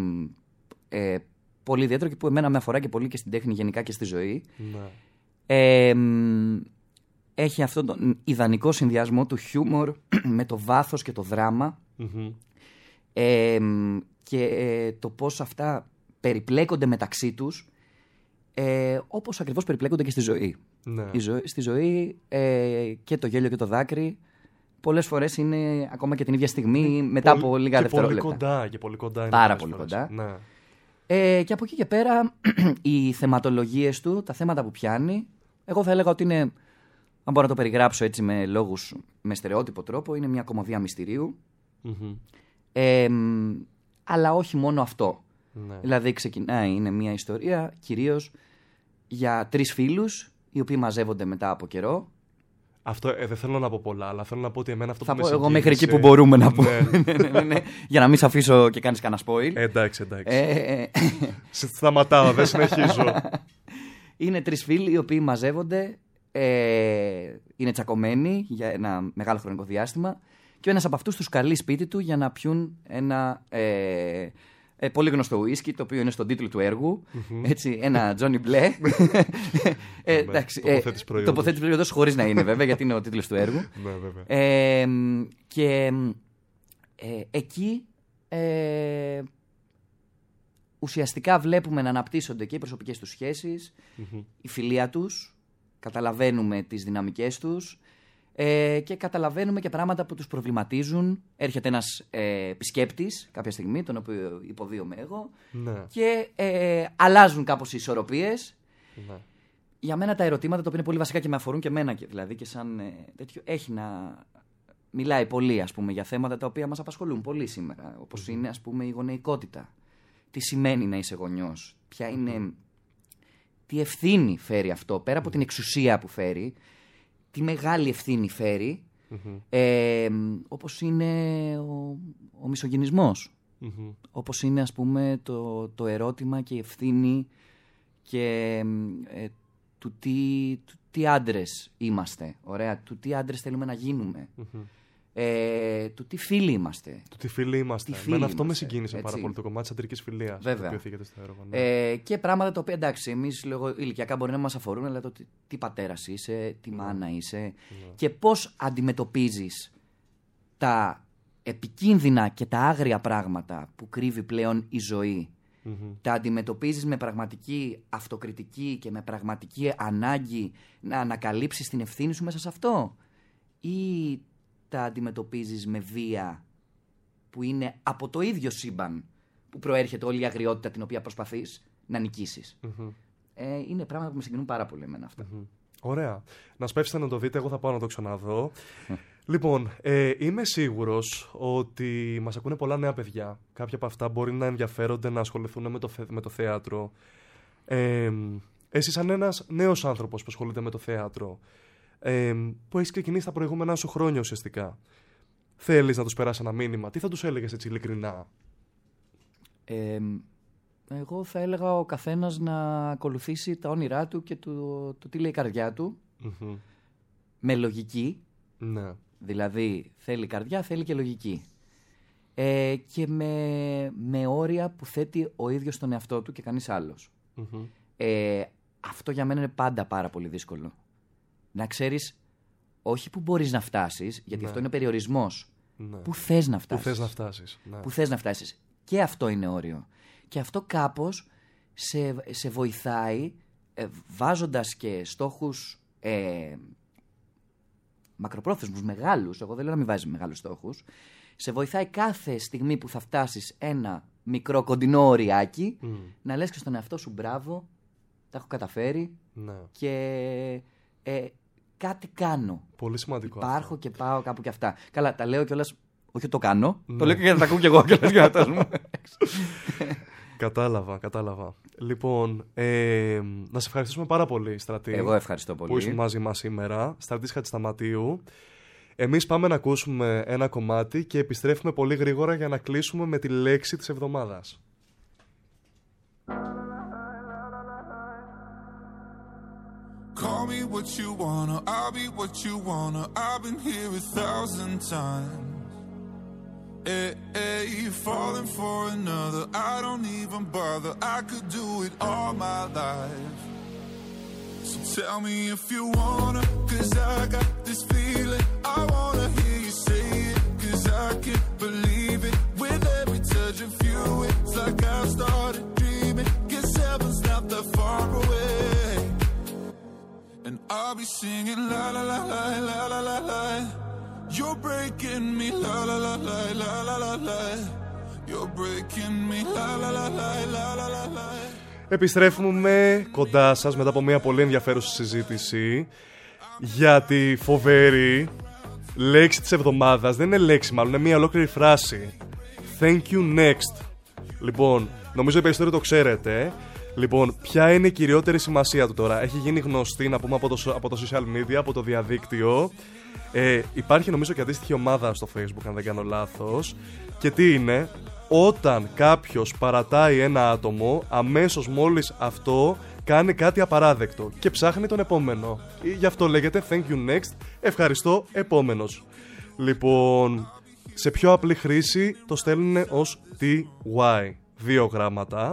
ε, πολύ ιδιαίτερο και που εμένα με αφορά και πολύ και στην τέχνη γενικά και στη ζωή. Ναι. Ε, έχει αυτόν τον ιδανικό συνδυασμό του χιούμορ με το βάθος και το δράμα. Mm-hmm. Ε, και ε, το πώς αυτά περιπλέκονται μεταξύ τους Ε, όπως ακριβώς περιπλέκονται και στη ζωή. Ναι. Η ζωή στη ζωή ε, και το γέλιο και το δάκρυ πολλές φορές είναι ακόμα και την ίδια στιγμή μετά πολύ, από λίγα και δευτερόλεπτα. Πολύ κοντά, και πολύ κοντά είναι. Πάρα πολύ φορές. κοντά. Ναι. Ε, και από εκεί και πέρα οι θεματολογίες του, τα θέματα που πιάνει, εγώ θα έλεγα ότι είναι, αν μπορώ να το περιγράψω έτσι με λόγους, με στερεότυπο τρόπο, είναι μια κομμωδία μυστηρίου. Mm-hmm. Ε, αλλά όχι μόνο αυτό. Ναι. Δηλαδή ξεκινάει, είναι μια ιστορία κυρίως για τρεις φίλους οι οποίοι μαζεύονται μετά από καιρό. Αυτό ε, δεν θέλω να πω πολλά, αλλά θέλω να πω ότι εμένα αυτό θα που πω με εγώ συγκίνησε... μέχρι εκεί που μπορούμε να πω. Ναι. ναι, ναι, ναι, για να μην σε αφήσω και κάνεις κανένα spoil. Ε, εντάξει, εντάξει. Ε, Σταματάω, δεν συνεχίζω. Είναι τρεις φίλοι οι οποίοι μαζεύονται, ε, είναι τσακωμένοι για ένα μεγάλο χρονικό διάστημα και ο ένας από αυτούς τους καλεί σπίτι του για να πιούν ένα ε, ε, πολύ γνωστό ουίσκι, το οποίο είναι στον τίτλο του έργου. Mm-hmm. Έτσι, ένα Johnny Blé. ε, εντάξει, τοποθέτης προϊόντος. Τοποθέτης προϊόντος χωρίς να είναι βέβαια, γιατί είναι ο τίτλος του έργου. Ναι, βέβαια. Ε, και ε, εκεί ε, ουσιαστικά βλέπουμε να αναπτύσσονται και οι προσωπικές τους σχέσεις, mm-hmm. η φιλία τους, καταλαβαίνουμε τις δυναμικές τους ε, και καταλαβαίνουμε και πράγματα που τους προβληματίζουν. Έρχεται ένας ε, επισκέπτης κάποια στιγμή, τον οποίο υποδίωμαι εγώ, ναι. και ε, αλλάζουν κάπως οι ισορροπίες. Ναι. Για μένα τα ερωτήματα, τα οποία είναι πολύ βασικά και με αφορούν και εμένα, δηλαδή και σαν ε, τέτοιο, έχει να μιλάει πολύ, ας πούμε, για θέματα τα οποία μας απασχολούν πολύ σήμερα, όπως mm-hmm. είναι, ας πούμε, η γονεϊκότητα. Τι σημαίνει να είσαι γονιός, ποια είναι, mm-hmm. τι ευθύνη φέρει αυτό, πέρα από mm-hmm. την εξουσία που φέρει, τι μεγάλη ευθύνη φέρει, mm-hmm. ε, όπως είναι ο, ο μισογυνισμός, mm-hmm. όπως είναι, ας πούμε, το, το ερώτημα και η ευθύνη και ε, του τι, του τι άντρες είμαστε, ωραία, του τι άντρες θέλουμε να γίνουμε. Mm-hmm. Ε, του τι φίλοι είμαστε. Του τι φίλοι είμαστε. Εμένα αυτό με συγκίνησε έτσι. πάρα πολύ, το κομμάτι της αντρικής φιλίας. Βέβαια. Το οποίο θίγεται στο έργο. Ναι. Ε, και πράγματα τα οποία, εντάξει, εμείς λόγω ηλικιακά μπορεί να μας αφορούν, αλλά το τι, τι πατέρας είσαι, τι μάνα mm. είσαι mm. και πώς αντιμετωπίζεις τα επικίνδυνα και τα άγρια πράγματα που κρύβει πλέον η ζωή. Mm-hmm. Τα αντιμετωπίζεις με πραγματική αυτοκριτική και με πραγματική ανάγκη να ανακαλύψεις την ευθύνη σου μέσα σε αυτό, ή τα αντιμετωπίζεις με βία που είναι από το ίδιο σύμπαν που προέρχεται όλη η αγριότητα την οποία προσπαθείς να νικήσεις. Mm-hmm. Ε, είναι πράγματα που με συγκινούν πάρα πολύ εμένα αυτά. Mm-hmm. Ωραία. Να σπεύσετε να το δείτε, εγώ θα πάω να το ξαναδώ. Λοιπόν, ε, είμαι σίγουρος ότι μας ακούνε πολλά νέα παιδιά. Κάποια από αυτά μπορεί να ενδιαφέρονται να ασχοληθούν με το, θε, με το θέατρο. Ε, εσύ σαν ένας νέος άνθρωπος που ασχολείται με το θέατρο, ε, που έχεις ξεκινήσει τα προηγούμενα σου χρόνια ουσιαστικά, θέλεις να τους περάσει ένα μήνυμα, τι θα τους έλεγες έτσι ειλικρινά? Ε, εγώ θα έλεγα ο καθένας να ακολουθήσει τα όνειρά του και το, το τι λέει η καρδιά του, mm-hmm. με λογική. Ναι. Δηλαδή θέλει καρδιά, θέλει και λογική. Ε, και με, με όρια που θέτει ο ίδιος τον εαυτό του και κανείς άλλος. Mm-hmm. Ε, αυτό για μένα είναι πάντα πάρα πολύ δύσκολο. Να ξέρεις όχι που μπορείς να φτάσεις, γιατί ναι. αυτό είναι περιορισμός. Ναι. Που θες να φτάσεις. Που θες να φτάσεις. Ναι. Που θες να φτάσεις. Και αυτό είναι όριο. Και αυτό κάπως σε, σε βοηθάει ε, βάζοντας και στόχους ε, μακροπρόθεσμους, μεγάλους. Εγώ δεν λέω να μην βάζεις μεγάλους στόχους. Σε βοηθάει κάθε στιγμή που θα φτάσεις ένα μικρό κοντινό οριάκι mm. να λες και στον εαυτό σου μπράβο, τα έχω καταφέρει ναι. και ε, κάτι κάνω. Πολύ σημαντικό. Υπάρχω αυτό. Και πάω κάπου και αυτά. Καλά, τα λέω κιόλας, όχι το κάνω, ναι. το λέω και για να τα ακούω κι εγώ κιόλας για να τα μου. Κατάλαβα, κατάλαβα. Λοιπόν, ε, να σε ευχαριστήσουμε πάρα πολύ, Στρατή. Εγώ ευχαριστώ πολύ. Που ήσουν μαζί μας σήμερα. Στρατής Χατζησταματίου. Εμείς πάμε να ακούσουμε ένα κομμάτι και επιστρέφουμε πολύ γρήγορα για να κλείσουμε με τη λέξη της εβδομάδας. Call me what you wanna, I'll be what you wanna. I've been here a thousand times. Hey, hey, falling for another, I don't even bother. I could do it all my life. So tell me if you wanna, cause I got this feeling. I wanna hear you say it, cause I can't believe it. With every touch of you, it's like I've started dreaming. Guess heaven's not that far away. I'll be singing la la la la la la la la. You're breaking me la la la la la la la la. You're breaking me la la la la la la la la. Επιστρέφουμε κοντά σας μετά από μια πολύ ενδιαφέρουσα συζήτηση για τη φοβερή λέξη της εβδομάδας. Δεν είναι λέξη μάλλον, είναι μια ολόκληρη φράση. Thank you next. Λοιπόν, νομίζω οι περισσότεροι το ξέρετε. Λοιπόν, ποια είναι η κυριότερη σημασία του τώρα? Έχει γίνει γνωστή, να πούμε, από το, από το social media, από το διαδίκτυο. Ε, υπάρχει νομίζω και αντίστοιχη ομάδα στο Facebook, αν δεν κάνω λάθος. Και τι είναι? Όταν κάποιος παρατάει ένα άτομο, αμέσως μόλις αυτό κάνει κάτι απαράδεκτο και ψάχνει τον επόμενο. Γι' αυτό λέγεται thank you next, ευχαριστώ, επόμενος. Λοιπόν, σε πιο απλή χρήση το στέλνουν ως τι γουάι, δύο γράμματα.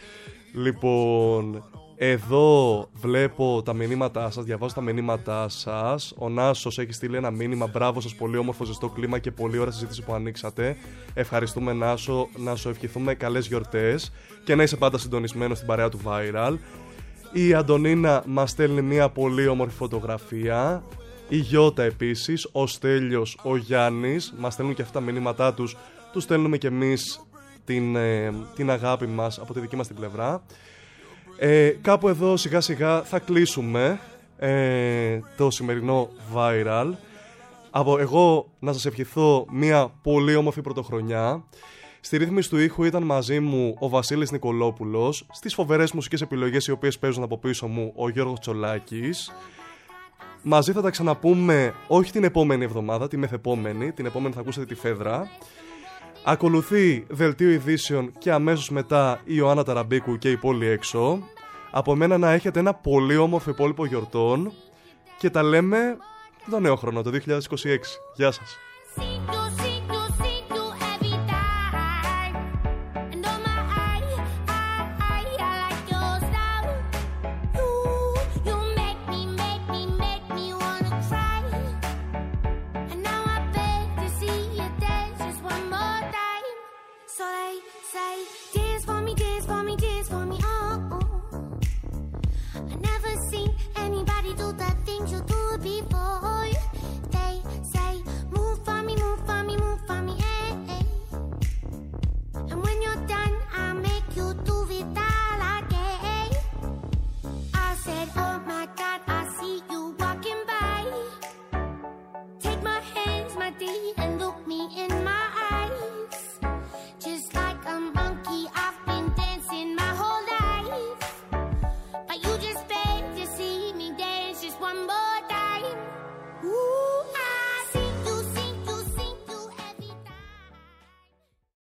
Λοιπόν, εδώ βλέπω τα μηνύματά σας, διαβάζω τα μηνύματά σας. Ο Νάσος έχει στείλει ένα μήνυμα, μπράβο σας, πολύ όμορφο ζεστό κλίμα και πολύ ωραία συζήτηση που ανοίξατε. Ευχαριστούμε Νάσο, να σου ευχηθούμε καλές γιορτές και να είσαι πάντα συντονισμένος στην παρέα του Viral. Η Αντωνίνα μας στέλνει μια πολύ όμορφη φωτογραφία. Η Γιώτα επίσης, ο Στέλιος, ο Γιάννης μας στέλνουν και αυτά τα μηνύματά τους. Τους στέλνουμε και εμείς την, ε, την αγάπη μας από τη δική μας την πλευρά. Ε, κάπου εδώ σιγά σιγά θα κλείσουμε ε, το σημερινό Viral. Από εγώ να σας ευχηθώ μια πολύ όμορφη πρωτοχρονιά. Στη ρύθμιση του ήχου ήταν μαζί μου ο Βασίλης Νικολόπουλος. Στις φοβερές μουσικές επιλογές οι οποίες παίζουν από πίσω μου ο Γιώργος Τσολάκης. Μαζί θα τα ξαναπούμε όχι την επόμενη εβδομάδα, τη μεθεπόμενη. Την επόμενη θα ακούσετε τη Φέδρα. Ακολουθεί δελτίο ειδήσεων και αμέσως μετά η Ιωάννα Ταραμπίκου και η πόλη έξω. Από μένα να έχετε ένα πολύ όμορφο υπόλοιπο γιορτών και τα λέμε το νέο χρόνο, το δύο χιλιάδες είκοσι έξι. Γεια σας.